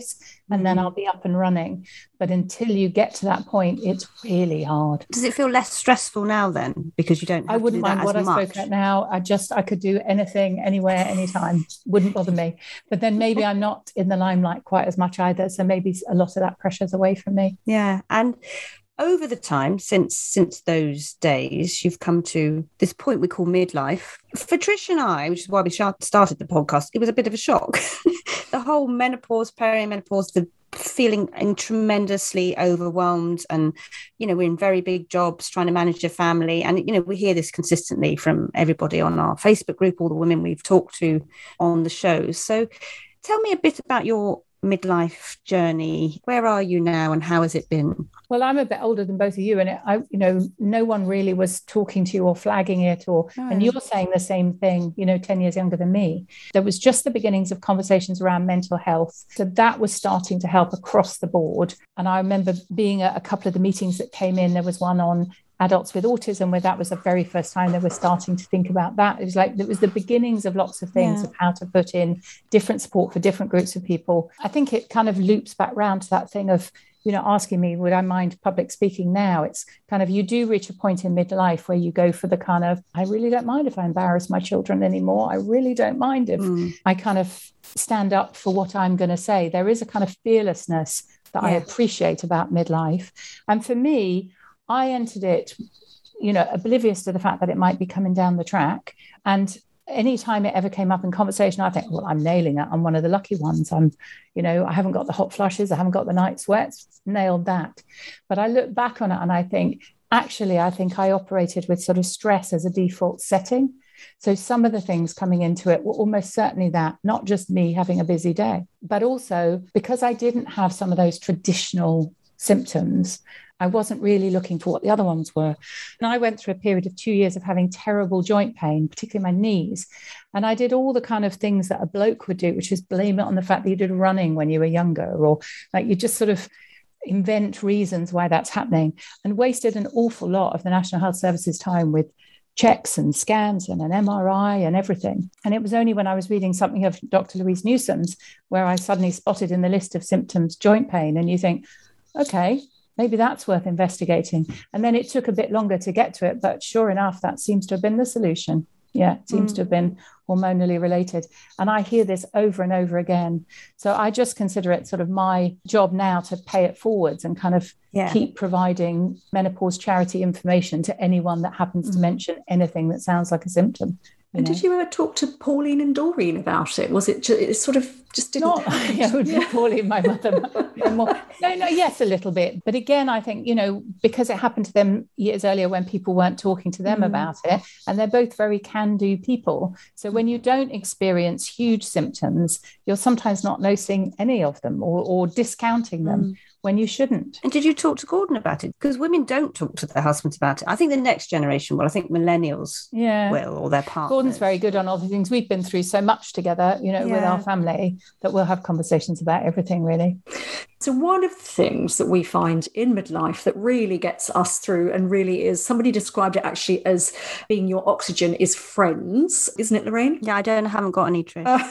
and then I'll be up and running. But until you get to that point, it's really hard. Does it feel less stressful now then? Because you don't have I wouldn't to do mind that what as I much. spoke at now. I just, I could do anything, anywhere, anytime. Wouldn't bother me. But then maybe I'm not in the limelight quite as much either. So maybe a lot of that pressure's away from me. Yeah. And over the time since since those days, you've come to this point we call midlife. For Trish and I, which is why we started the podcast, it was a bit of a shock. The whole menopause, perimenopause, the feeling tremendously overwhelmed, and you know, we're in very big jobs trying to manage a family, and you know, we hear this consistently from everybody on our Facebook group, all the women we've talked to on the shows. So tell me a bit about your midlife journey. Where are you now and how has it been? Well, I'm a bit older than both of you, and it, I, you know, no one really was talking to you or flagging it, or Oh. and you're saying the same thing, you know, ten years younger than me. There was just the beginnings of conversations around mental health. So that was starting to help across the board. And I remember being at a couple of the meetings that came in. There was one on adults with autism, where that was the very first time they were starting to think about that. It was like, it was the beginnings of lots of things, Yeah. of how to put in different support for different groups of people. I think it kind of loops back round to that thing of, you know, asking me, would I mind public speaking now? It's kind of, you do reach a point in midlife where you go for the kind of, I really don't mind if I embarrass my children anymore. I really don't mind if Mm. I kind of stand up for what I'm going to say. There is a kind of fearlessness that I Yeah. appreciate about midlife. And for me, I entered it, you know, oblivious to the fact that it might be coming down the track. And anytime it ever came up in conversation, I think, well, I'm nailing it. I'm one of the lucky ones. I'm, you know, I haven't got the hot flushes. I haven't got the night sweats. Nailed that. But I look back on it and I think, actually, I think I operated with sort of stress as a default setting. So some of the things coming into it were almost certainly that, not just me having a busy day, but also because I didn't have some of those traditional symptoms, I wasn't really looking for what the other ones were. And I went through a period of two years of having terrible joint pain, particularly my knees. And I did all the kind of things that a bloke would do, which is blame it on the fact that you did running when you were younger, or like you just sort of invent reasons why that's happening, and wasted an awful lot of the National Health Service's time with checks and scans and an M R I and everything. And it was only when I was reading something of Doctor Louise Newsom's where I suddenly spotted in the list of symptoms joint pain, and you think, okay, maybe that's worth investigating. And then it took a bit longer to get to it, but sure enough, that seems to have been the solution. Yeah, it seems mm. to have been hormonally related. And I hear this over and over again. So I just consider it sort of my job now to pay it forwards and kind of yeah. keep providing menopause charity information to anyone that happens mm. to mention anything that sounds like a symptom. And know? Did you ever talk to Pauline and Doreen about it? Was it just, it sort of just didn't Not, happen? Yeah, it would be yeah. Pauline, my mother. More. No, no, yes, a little bit. But again, I think, you know, because it happened to them years earlier when people weren't talking to them mm. about it, and they're both very can-do people. So when you don't experience huge symptoms, you're sometimes not noticing any of them or, or discounting them. Mm. when you shouldn't. And did you talk to Gordon about it? Because women don't talk to their husbands about it. I think the next generation will. I think millennials yeah. will, or their partners. Gordon's very good on all the things. We've been through so much together, you know, yeah. with our family, that we'll have conversations about everything, really. So one of the things that we find in midlife that really gets us through and really is, somebody described it actually as being your oxygen, is friends. Isn't it, Lorraine? Yeah, I don't, haven't got any, Trish. Uh,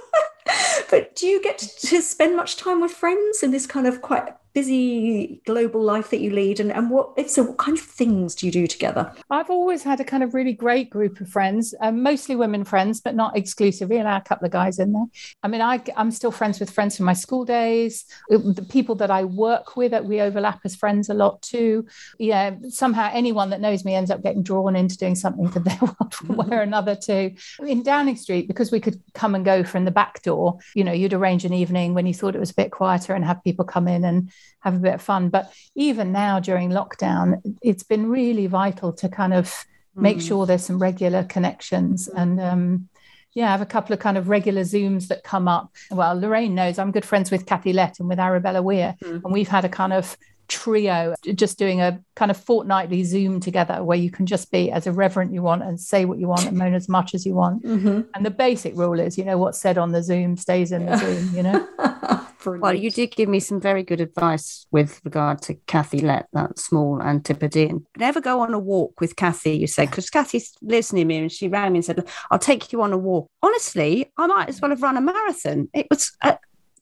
but do you get to spend much time with friends in this kind of quite busy global life that you lead? And, and what, if so, what kind of things do you do together? I've always had a kind of really great group of friends, um, mostly women friends, but not exclusively. Allow a couple of guys in there. I mean, I, I'm still friends with friends from my school days. The people that I work with, we overlap as friends a lot too. Yeah, somehow anyone that knows me ends up getting drawn into doing something for their world one way or another too. In Downing Street, because we could come and go from the back door, you know, you'd arrange an evening when you thought it was a bit quieter and have people come in and have a bit of fun. But even now during lockdown, it's been really vital to kind of make mm. sure there's some regular connections and um, yeah, I have a couple of kind of regular Zooms that come up. Well, Lorraine knows I'm good friends with Kathy Lett and with Arabella Weir, mm. and we've had a kind of trio just doing a kind of fortnightly Zoom together where you can just be as irreverent you want and say what you want and moan as much as you want. Mm-hmm. And the basic rule is, you know, what's said on the Zoom stays in the Zoom, you know. Well, you did give me some very good advice with regard to Kathy Lett, that small Antipodean. Never go on a walk with Kathy, you said, because Kathy lives near me and she rang me and said, I'll take you on a walk. Honestly, I might as well have run a marathon. It was... Uh,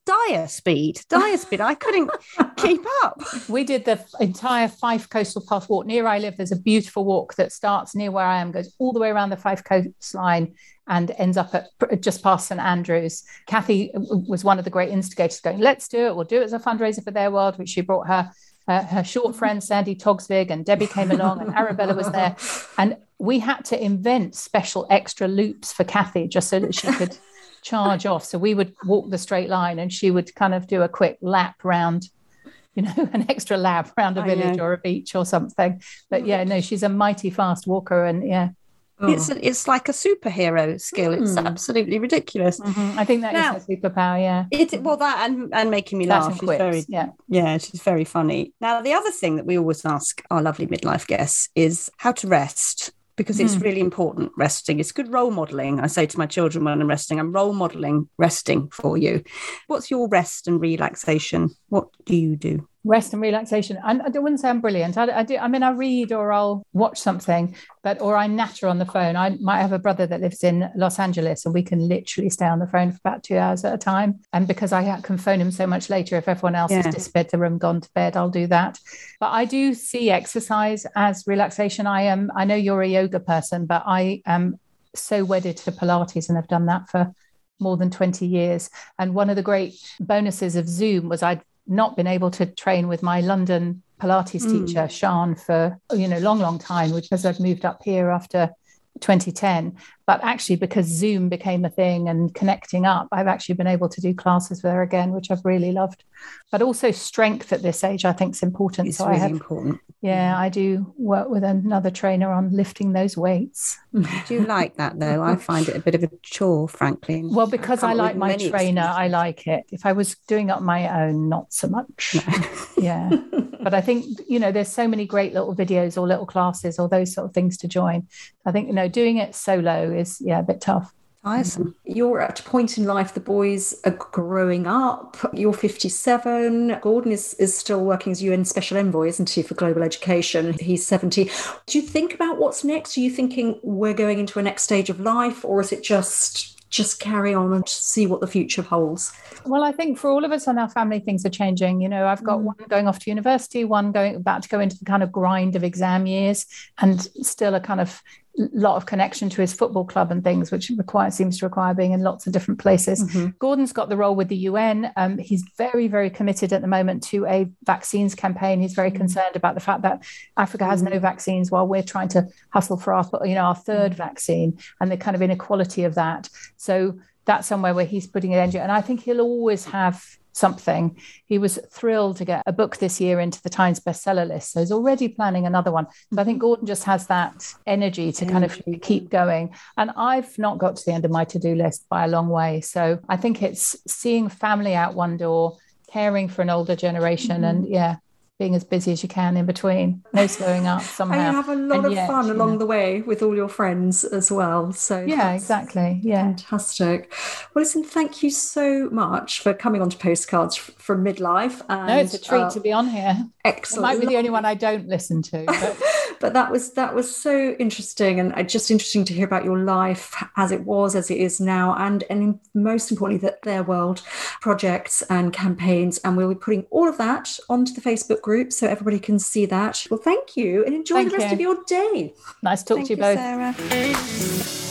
dire speed, dire speed. I couldn't keep up. We did the entire Fife Coastal Path walk. Near where I live, there's a beautiful walk that starts near where I am, goes all the way around the Fife coastline and ends up at just past St Andrews. Kathy was one of the great instigators going, let's do it. We'll do it as a fundraiser for Their World, which she brought her uh, her short friend, Sandy Togsvig, and Debbie came along and Arabella was there. And we had to invent special extra loops for Kathy just so that she could charge off. So we would walk the straight line and she would kind of do a quick lap round, you know, an extra lap around a village or a beach or something. But yeah, no, she's a mighty fast walker. And yeah. It's it's like a superhero skill. Mm. It's absolutely ridiculous. Mm-hmm. I think that now, is her superpower. Yeah. It well that and, and making me that laugh. She's quips, very yeah. Yeah, she's very funny. Now the other thing that we always ask our lovely midlife guests is how to rest, because it's mm. really important. Resting. It's good role modelling. I say to my children when I'm resting, I'm role modelling resting for you. What's your rest and relaxation? What do you do? Rest and relaxation. I, I wouldn't say I'm brilliant. I, I do. I mean, I read or I'll watch something, but or I natter on the phone. I might have a brother that lives in Los Angeles, and we can literally stay on the phone for about two hours at a time. And because I can phone him so much later, if everyone else yeah. has disappeared the room, gone to bed, I'll do that. But I do see exercise as relaxation. I am. I know you're a yoga person, but I am so wedded to Pilates and have done that for more than twenty years. And one of the great bonuses of Zoom was I'd not been able to train with my London Pilates mm. teacher, Sian, for, you know, long, long time, because I've moved up here after twenty ten. But actually, because Zoom became a thing and connecting up, I've actually been able to do classes with her again, which I've really loved. But also strength at this age, I think is important. It's so really I have, important. Yeah, I do work with another trainer on lifting those weights. Do you like that, though? I find it a bit of a chore, frankly. Well, because I, I like my trainer, excuses. I like it. If I was doing it on my own, not so much. No. Yeah. But I think, you know, there's so many great little videos or little classes or those sort of things to join. I think, you know, doing it solo is, yeah, a bit tough. Awesome. You're at a point in life, the boys are growing up. You're fifty-seven. Gordon is, is still working as U N Special Envoy, isn't he, for global education? He's seventy. Do you think about what's next? Are you thinking we're going into a next stage of life, or is it just just carry on and see what the future holds? Well, I think for all of us in our family, things are changing. You know, I've got mm. one going off to university, one going about to go into the kind of grind of exam years, and still a kind of lot of connection to his football club and things, which require, seems to require being in lots of different places. Mm-hmm. Gordon's got the role with the U N. Um, he's very, very committed at the moment to a vaccines campaign. He's very mm-hmm. concerned about the fact that Africa has mm-hmm. no vaccines while we're trying to hustle for our, you know, our third mm-hmm. vaccine, and the kind of inequality of that. So that's somewhere where he's putting an energy. And I think he'll always have something. He was thrilled to get a book this year into the Times bestseller list. So he's already planning another one. But I think Gordon just has that energy to kind of keep going. And I've not got to the end of my to-do list by a long way. So I think it's seeing family out one door, caring for an older generation, mm-hmm. and yeah, being as busy as you can in between, no slowing up somehow. And you have a lot and of yet, fun along know. the way with all your friends as well. So yeah, exactly. Yeah. Fantastic. Well, listen, thank you so much for coming on to Postcards from Midlife. And, no, it's a treat uh, to be on here. Excellent. It might be the only one I don't listen to. But... but that was that was so interesting, and just interesting to hear about your life as it was, as it is now, and and most importantly, that Their World projects and campaigns. And we'll be putting all of that onto the Facebook group so everybody can see that. Well, thank you, and enjoy thank the rest you. of your day. Nice to talk thank to you, you both. Sarah.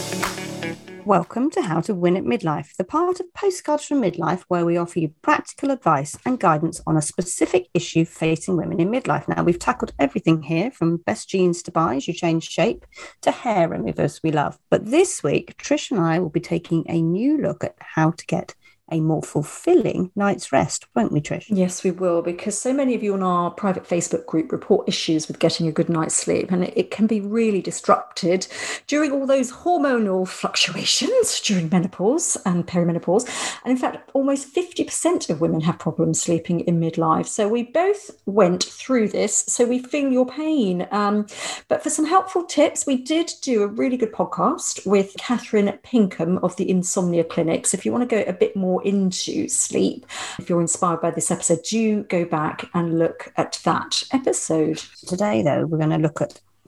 Welcome to How to Win at Midlife, the part of Postcards from Midlife where we offer you practical advice and guidance on a specific issue facing women in midlife. Now, we've tackled everything here from best jeans to buy as you change shape to hair removers we love. But this week, Trish and I will be taking a new look at how to get a more fulfilling night's rest, won't we, Trish? Yes, we will, because so many of you on our private Facebook group report issues with getting a good night's sleep, and it, it can be really disrupted during all those hormonal fluctuations during menopause and perimenopause. And in fact, almost fifty percent of women have problems sleeping in midlife. So we both went through this, so we feel your pain. Um, but for some helpful tips, we did do a really good podcast with Catherine Pinkham of the Insomnia Clinic. So if you want to go a bit more into sleep, if you're inspired by this episode, do go back and look at that episode. Today, though, we're going to look at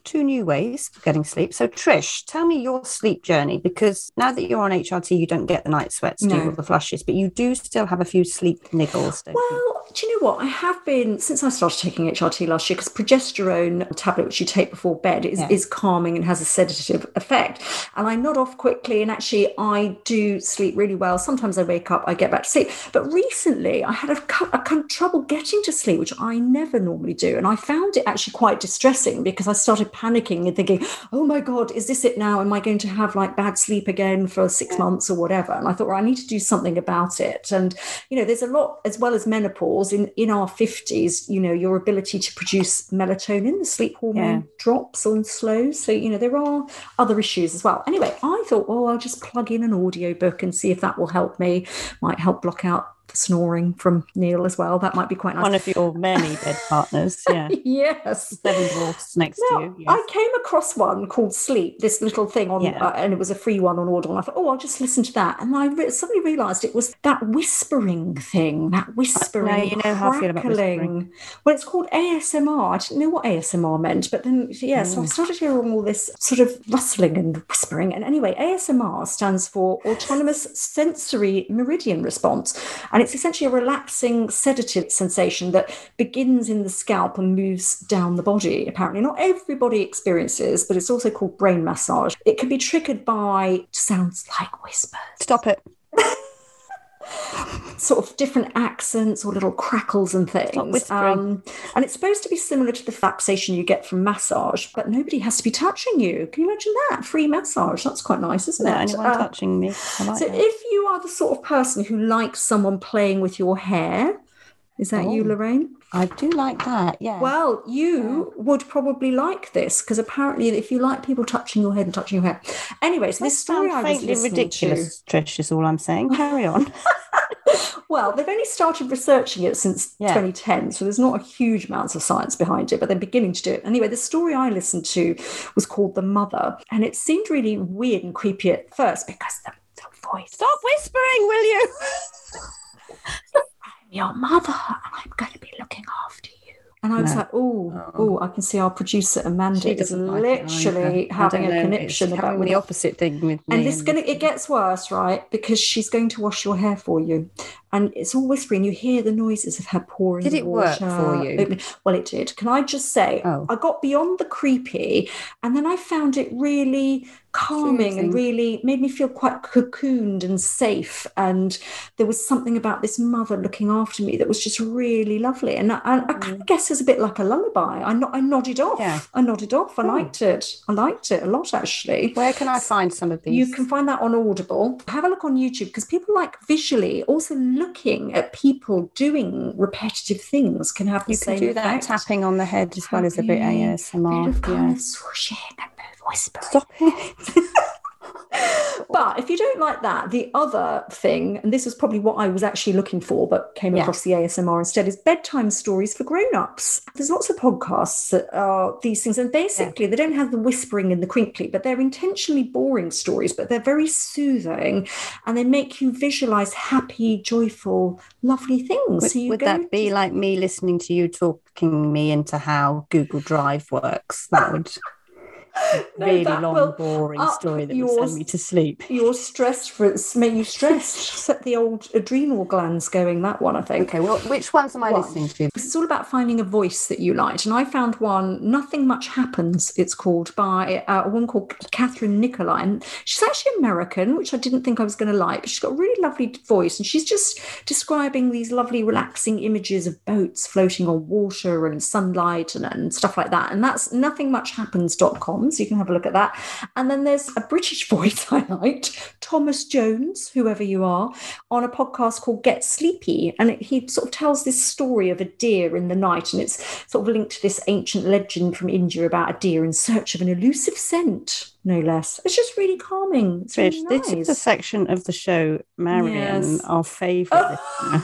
two new ways of getting sleep. So, Trish, tell me your sleep journey, because now that you're on H R T, you don't get the night sweats, do No. you, or the flushes, but you do still have a few sleep niggles, don't you? Well, do you know what? I have been, since I started taking H R T last year, because progesterone tablet, which you take before bed, is, Yeah. is calming and has a sedative effect. And I nod off quickly, and actually I do sleep really well. Sometimes I wake up, I get back to sleep. But recently I had a, a kind of trouble getting to sleep, which I never normally do. And I found it actually quite distressing, because I started panicking and thinking, oh my God, is this it now? Am I going to have like bad sleep again for six months or whatever? And I thought, well, I need to do something about it. And, you know, there's a lot, as well as menopause, in, in our fifties, you know, your ability to produce melatonin, the sleep hormone, Yeah. drops and slows. So, you know, there are other issues as well. Anyway, I thought, oh, I'll just plug in an audiobook and see if that will help me, might help block out the snoring from Neil as well. That might be quite nice. One of your many bed partners, yeah. Yes. Seven dwarfs next Now, to you. Yes. I came across one called Sleep, this little thing on, Yeah. uh, and it was a free one on Audible. And I thought, oh, I'll just listen to that. And I re- suddenly realised it was that whispering thing, that whispering, Now you know how I feel about whispering. crackling. Well, it's called A S M R. I didn't know what A S M R meant, but then, yeah, so I started hearing all this sort of rustling and whispering. And anyway, A S M R stands for Autonomous Sensory Meridian Response. And it's essentially a relaxing sedative sensation that begins in the scalp and moves down the body. Apparently, not everybody experiences, but it's also called brain massage. It can be triggered by sounds like whispers, Stop it. sort of different accents or little crackles and things. Stop whispering. Um, and it's supposed to be similar to the relaxation you get from massage, but nobody has to be touching you. Can you imagine that? Free massage. That's quite nice, isn't Not it? anyone Uh, touching me. I like so that. if you are the sort of person who likes someone playing with your hair, is that you, Oh. Lorraine? I do like that, yeah. Well, you would probably like this, because apparently if you like people touching your head and touching your hair. Anyway, so this story I sounds was faintly listening ridiculous, Trish, is all I'm saying. Carry on. to. Well, they've only started researching it since Yeah. twenty ten, so there's not a huge amounts of science behind it, but they're beginning to do it. Anyway, the story I listened to was called The Mother, and it seemed really weird and creepy at first because the, the voice. Stop whispering, will you? Your mother, and I'm going to be looking after you. And I was No. like, oh, oh, I can see our producer Amanda She is doesn't like it literally either. I having don't a know, conniption it's about having the opposite thing with me. And this gonna it gets worse, right? Because she's going to wash your hair for you. And it's all whispering. You hear the noises of her pouring Did the it work water, for you? opening- Well, it did. Can I just say, Oh. I got beyond the creepy, and then I found it really calming Soothing. and really made me feel quite cocooned and safe. And there was something about this mother looking after me that was just really lovely. And I, I, I kind of guess it's a bit like a lullaby. I, no, I nodded off. Yeah. I nodded off. I liked it. I liked it a lot, actually. Where can I find some of these? You can find that on Audible. Have a look on YouTube, because people like visually also looking at people doing repetitive things can have the You can same do that effect. tapping on the head as well as a bit A S M R. Bit of kind Yeah. of swooshing and move whispering. Stop it. But if you don't like that, the other thing, and this was probably what I was actually looking for, but came Yeah. across the A S M R instead, is bedtime stories for grown-ups. There's lots of podcasts that are these things, and basically they don't have the whispering and the crinkly, but they're intentionally boring stories, but they're very soothing, and they make you visualize happy, joyful, lovely things. Would, so you would go that be to- like me listening to you talking me into how Google Drive works? That would No, really that long, will boring up story that your- would send me to sleep. You're stressed for it, make you stressed, set the old adrenal glands going, that one, I think. Okay, well, which ones am I One. listening to? Because it's all about finding a voice that you liked. And I found one, Nothing Much Happens, it's called, by uh, a woman called Catherine Nicolai. And she's actually American, which I didn't think I was going to like, but she's got a really lovely voice. And she's just describing these lovely, relaxing images of boats floating on water and sunlight and, and stuff like that. And that's nothing much happens dot com, so you can have a look at that. And then there's a British voice I liked, Thomas Jones, whoever you are, on a podcast called Get Sleepy. And it, he sort of tells this story of a deer in the night. And it's sort of linked to this ancient legend from India about a deer in search of an elusive scent, no less. It's just really calming. It's Trish, really this nice. is a section of the show, Marion, Yes. our favourite listener,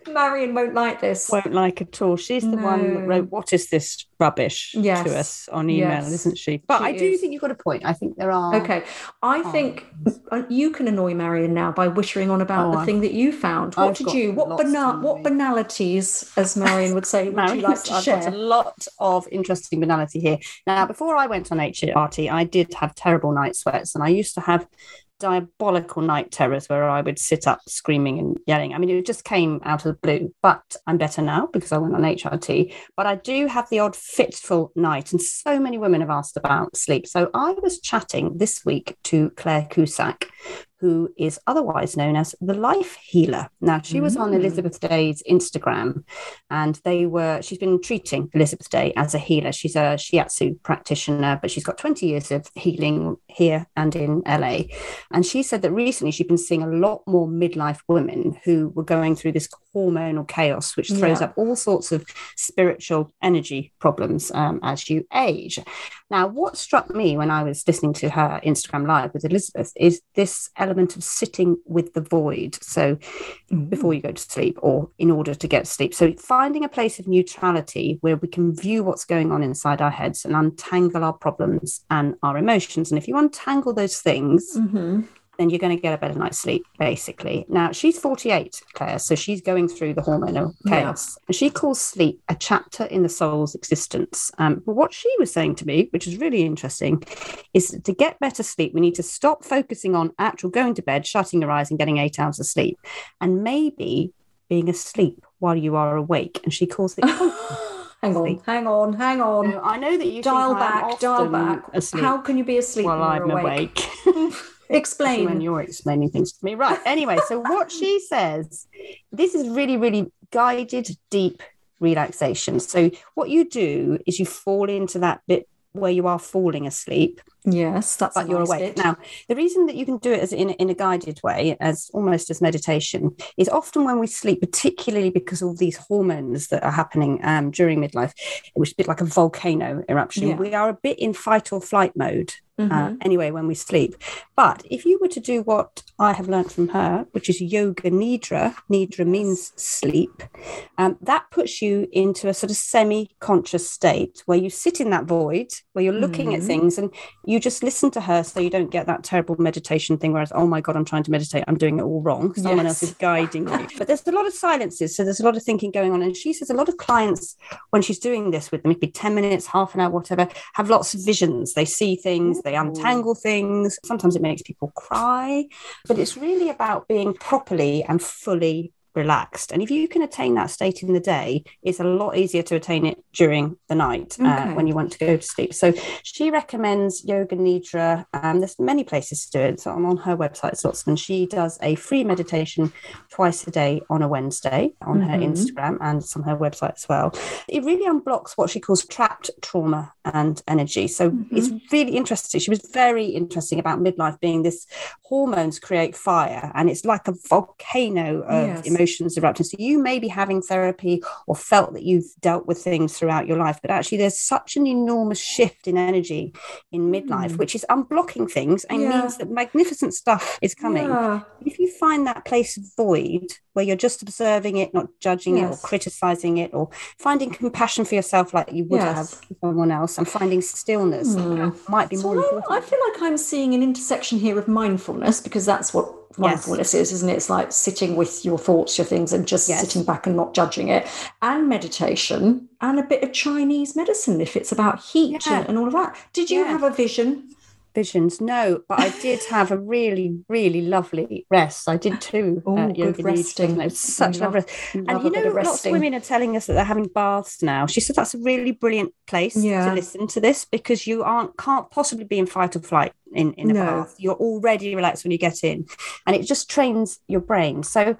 Marion won't like this. Won't like at all. She's the no. one that wrote, "What is this rubbish?" yes. to us on email, yes. isn't she? But she I do is. think you've got a point. I think there are. Okay. I oh. think you can annoy Marion now by whittering on about oh, the I've, thing that you found. What I've did you, what, bana- what banalities, as Marion would say, would you like to I've share? I've got a lot of interesting banality here. Now, before I went on H R T, I did have terrible night sweats, and I used to have diabolical night terrors where I would sit up screaming and yelling. I mean, it just came out of the blue, but I'm better now because I went on H R T. But I do have the odd fitful night, and so many women have asked about sleep. So I was chatting this week to Claire Cusack, who is otherwise known as the Life Healer. Now, she was mm. on Elizabeth Day's Instagram, and they were, she's been treating Elizabeth Day as a healer. She's a shiatsu practitioner, but she's got twenty years of healing here and in L A. And she said that recently she'd been seeing a lot more midlife women who were going through this hormonal chaos, which throws yeah. up all sorts of spiritual energy problems um, as you age. Now, what struck me when I was listening to her Instagram Live with Elizabeth is this element of sitting with the void. So mm-hmm. before you go to sleep or in order to get to sleep. So finding a place of neutrality where we can view what's going on inside our heads and untangle our problems and our emotions. And if you untangle those things, mm-hmm. then you're going to get a better night's sleep, basically. Now, she's forty-eight, Claire, so she's going through the hormonal chaos. Yeah. And she calls sleep a chapter in the soul's existence. Um, but what she was saying to me, which is really interesting, is to get better sleep, we need to stop focusing on actual going to bed, shutting your eyes and getting eight hours of sleep, and maybe being asleep while you are awake. And she calls it... Hang on, sleep. hang on, hang on. So I know that you dial think back, dial back. How can you be asleep while when I'm you're awake? awake? Explain. When you're explaining things to me. Right. Anyway, so what she says, this is really, really guided, deep relaxation. So what you do is you fall into that bit where you are falling asleep. Yes, that's but you're awake. Bit. Now, the reason that you can do it as in, in a guided way, as almost as meditation, is often when we sleep, particularly because of these hormones that are happening um, during midlife, which is a bit like a volcano eruption. Yeah. We are a bit in fight or flight mode. Mm-hmm. Uh, anyway, when we sleep. But if you were to do what I have learned from her, which is yoga nidra, nidra means sleep, um, that puts you into a sort of semi-conscious state where you sit in that void, where you're looking mm-hmm. at things and you just listen to her so you don't get that terrible meditation thing where it's, oh my God, I'm trying to meditate, I'm doing it all wrong. Someone yes. else is guiding you. But there's a lot of silences, so there's a lot of thinking going on. And she says a lot of clients, when she's doing this with them, it could be ten minutes, half an hour, whatever, have lots of visions. They see things, they untangle things. Sometimes it makes people cry, but it's really about being properly and fully relaxed. And if you can attain that state in the day, it's a lot easier to attain it during the night uh, okay. when you want to go to sleep. So she recommends yoga nidra. Um, there's many places to do it. So I'm on her website, it's lots of them. She does a free meditation twice a day on a Wednesday on mm-hmm. her Instagram, and it's on her website as well. It really unblocks what she calls trapped trauma and energy. So mm-hmm. it's really interesting. She was very interesting about midlife being this hormones create fire, and it's like a volcano of yes. emotions erupting. So you may be having therapy or felt that you've dealt with things throughout your life, but actually there's such an enormous shift in energy in midlife, mm. which is unblocking things and yeah. means that magnificent stuff is coming. Yeah. If you find that place of void where you're just observing it, not judging yes. it or criticizing it, or finding compassion for yourself like you would yes. have for someone else, and finding stillness mm. might be so more I, important. I feel like I'm seeing an intersection here of mindfulness, because that's what mindfulness yes. is, isn't it? It's like sitting with your thoughts, your things, and just yes. sitting back and not judging it, and meditation, and a bit of Chinese medicine if it's about heat yeah. and, and all of that. Did you yeah. have a vision? Visions, no, but I did have a really, really lovely rest. I did too. Oh, uh, good resting. It was such a lovely rest. And you know, lots of women are telling us that they're having baths now. She said that's a really brilliant place yeah. to listen to this, because you aren't can't possibly be in fight or flight in, in a no. bath. You're already relaxed when you get in, and it just trains your brain. So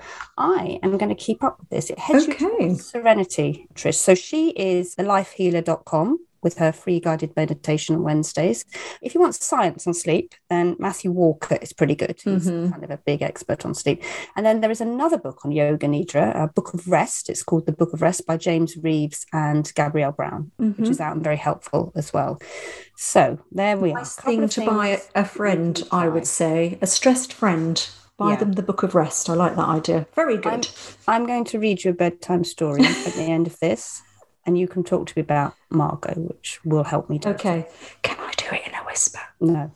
I am going to keep up with this. It heads okay. you to Serenity, Trish. So she is a life healer dot com with her free guided meditation on Wednesdays. If you want science on sleep, then Matthew Walker is pretty good. He's mm-hmm. kind of a big expert on sleep. And then there is another book on Yoga Nidra, a Book of Rest. It's called The Book of Rest by James Reeves and Gabrielle Brown, mm-hmm. which is out and very helpful as well. So there we nice are. Thing to buy a friend, I would say, a stressed friend. Buy Yeah. them the Book of Rest. I like that idea. Very I'm, good. I'm going to read you a bedtime story at the end of this, and you can talk to me about Margot, which will help me do it. Okay. Can I do it in a whisper? No.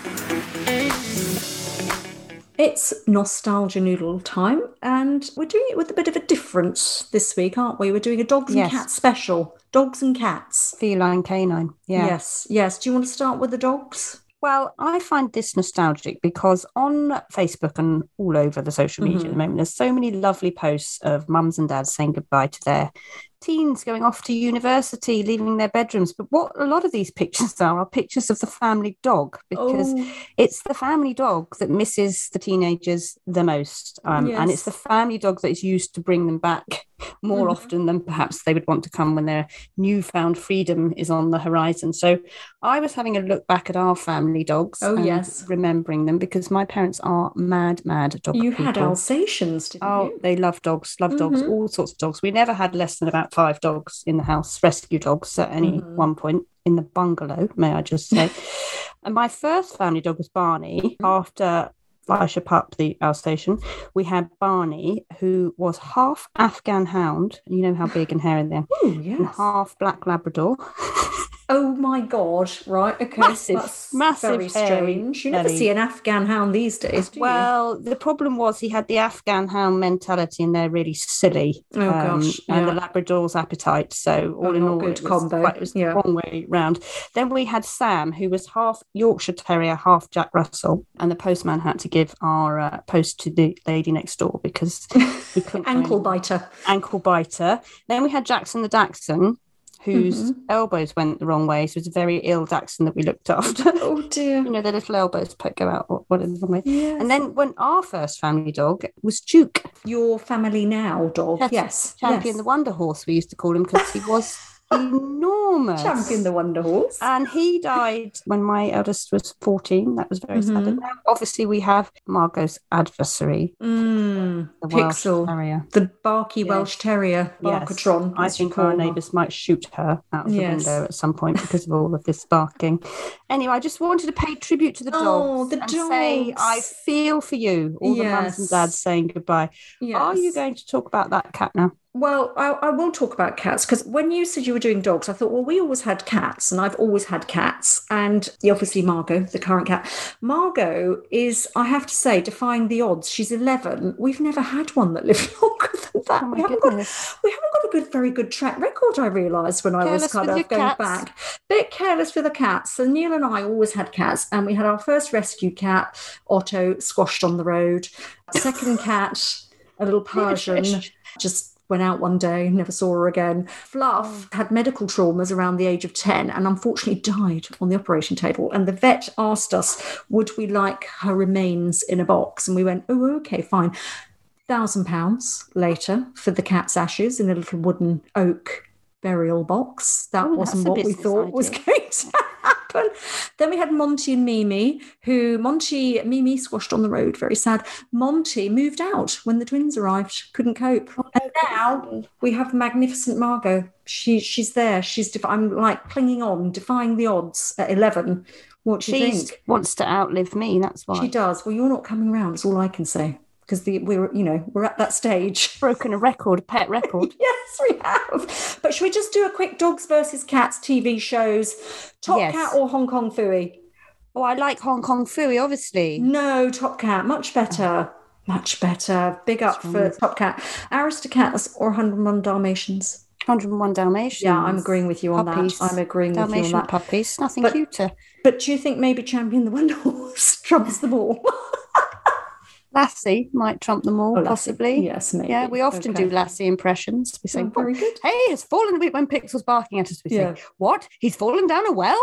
It's nostalgia noodle time, and we're doing it with a bit of a difference this week, aren't we? We're doing a dogs Yes. and cats special. Dogs and cats. Feline canine. Yeah. Yes, yes. Do you want to start with the dogs? Well, I find this nostalgic because on Facebook and all over the social media at the moment, there's so many lovely posts of mums and dads saying goodbye to their teens going off to university, leaving their bedrooms. But what a lot of these pictures are, are pictures of the family dog, because Oh. it's the family dog that misses the teenagers the most. Um, And it's Yes. the family dog that is used to bring them back more Mhm. often than perhaps they would want to come when their newfound freedom is on the horizon. So I was having a look back at our family dogs Oh, and yes. remembering them, because my parents are mad, mad dog You people. had Alsatians, didn't Oh, you? they love dogs, love dogs, Mhm. all sorts of dogs. We never had less than about five dogs in the house, rescue dogs at any Mhm. one point in the bungalow, may I just say. And my first family dog was Barney. After Elisha Pup, the Alsatian, we had Barney, who was half Afghan hound. You know how big and hairy they are. Oh, And yes. half black Labrador. Oh my God! Right, okay, Massive, that's massive, very hairy strange. You never belly. see an Afghan hound these days, do you? Well, the problem was he had the Afghan hound mentality, and they're really silly. Oh, gosh, and yeah. the Labrador's appetite. So all Oh, in not all, good it was, combo, quite- it was yeah. the wrong way round. Then we had Sam, who was half Yorkshire Terrier, half Jack Russell, and the postman had to give our uh, post to the lady next door because he couldn't find- Ankle biter. ankle biter. Then we had Jackson the Dachshund, whose Mhm. elbows went the wrong way. So it was a very ill Dachshund that we looked after. Oh dear. You know, the little elbows po- go out what, what in the wrong way. Yes. And then when our first family dog was Duke, Your family now dog. Yes, Yes. Champion yes. the Wonder Horse, we used to call him, because he was enormous. Champion the Wonder Horse. And he died when my eldest was fourteen. That was very sad. Mhm. And now, obviously, we have Margot's adversary, Mm, the Welsh Pixel. Terrier. The barky Yes. Welsh Terrier. Yes. Barkatron. I as you think call our her. neighbours might shoot her out of the Yes. window at some point because of all of this barking. Anyway, I just wanted to pay tribute to the dogs Oh, the and say dogs. I feel for you, all the mums and Yes. dads saying goodbye. Are you Yes. going to talk about that cat now? Well, I, I will talk about cats, because when you said you were doing dogs, I thought, well, we always had cats, and I've always had cats. And obviously, Margot, the current cat. Margot is, I have to say, defying the odds. She's eleven. We've never had one that lived longer than that. Oh, my we, haven't got, goodness. we haven't got a good, very good track record, I realised when I was Careless kind with of your going cats. back. Bit careless with the cats. So Neil and I always had cats, and we had our first rescue cat, Otto, squashed on the road. Second cat, a little Persian, Trish. just went out one day, never saw her again. Fluff had medical traumas around the age of ten and unfortunately died on the operating table. And the vet asked us, would we like her remains in a box? And we went, oh, okay, fine. Thousand pounds later for the cat's ashes in a little wooden oak burial box. That Oh, wasn't that's a what we business thought was idea. going to happen. Then we had Monty and Mimi, who Monty, Mimi squashed on the road, very sad. Monty moved out when the twins arrived, couldn't cope. And now we have magnificent Margot. She, she's there. She's, def- I'm like clinging on, defying the odds at eleven. What do you She think? wants to outlive me, that's why. She does. Well, you're not coming round. That's all I can say. Because the we're, you know, we're at that stage. Broken a record, a pet record. Yes, we have. But should we just do a quick dogs versus cats T V shows? Top Yes. Cat or Hong Kong Phooey? Oh, I like Hong Kong Phooey, obviously. No, Top Cat. Much better. Much better. Big up for Top Cat. Aristocats or one hundred and one Dalmatians? one hundred and one Dalmatians. Yeah, I'm agreeing with you on Puppies. that. I'm agreeing Dalmatian with you on that. puppies, nothing But- cuter. But do you think maybe Champion the Wonder Horse trumps them all? Lassie might trump them all, Oh, Lassie. possibly. Yes, maybe. Yeah, we often Okay. do Lassie impressions. We say, Oh, very good. hey, it's fallen a bit when Pixel's barking at us. We Yeah. say, what? He's fallen down a well?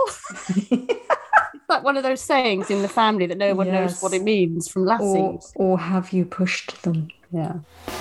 It's like one of those sayings in the family that no one knows Yes. what it means from Lassie. or, or have you pushed them? Yeah.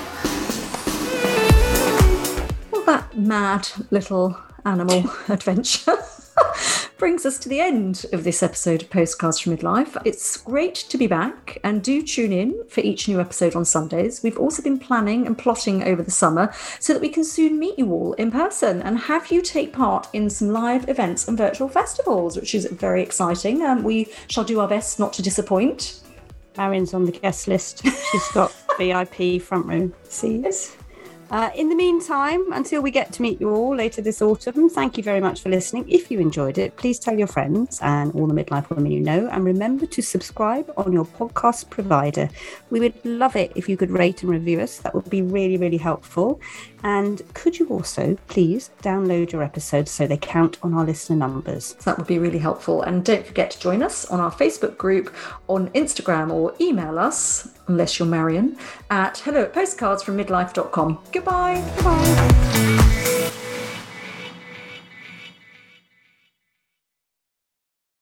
Well, that mad little animal adventure brings us to the end of this episode of Postcards from Midlife. It's great to be back, and do tune in for each new episode on Sundays. We've also been planning and plotting over the summer so that we can soon meet you all in person and have you take part in some live events and virtual festivals, which is very exciting. Um, we shall do our best not to disappoint. Marion's on the guest list. She's got V I P front row seats. Uh, in the meantime, until we get to meet you all later this autumn, thank you very much for listening. If you enjoyed it, please tell your friends and all the midlife women you know, and remember to subscribe on your podcast provider. We would love it if you could rate and review us. That would be really, really helpful. And could you also please download your episodes so they count on our listener numbers? That would be really helpful. And don't forget to join us on our Facebook group, on Instagram, or email us, unless you're Marion, at hello at postcards from midlife dot com. Goodbye. Bye.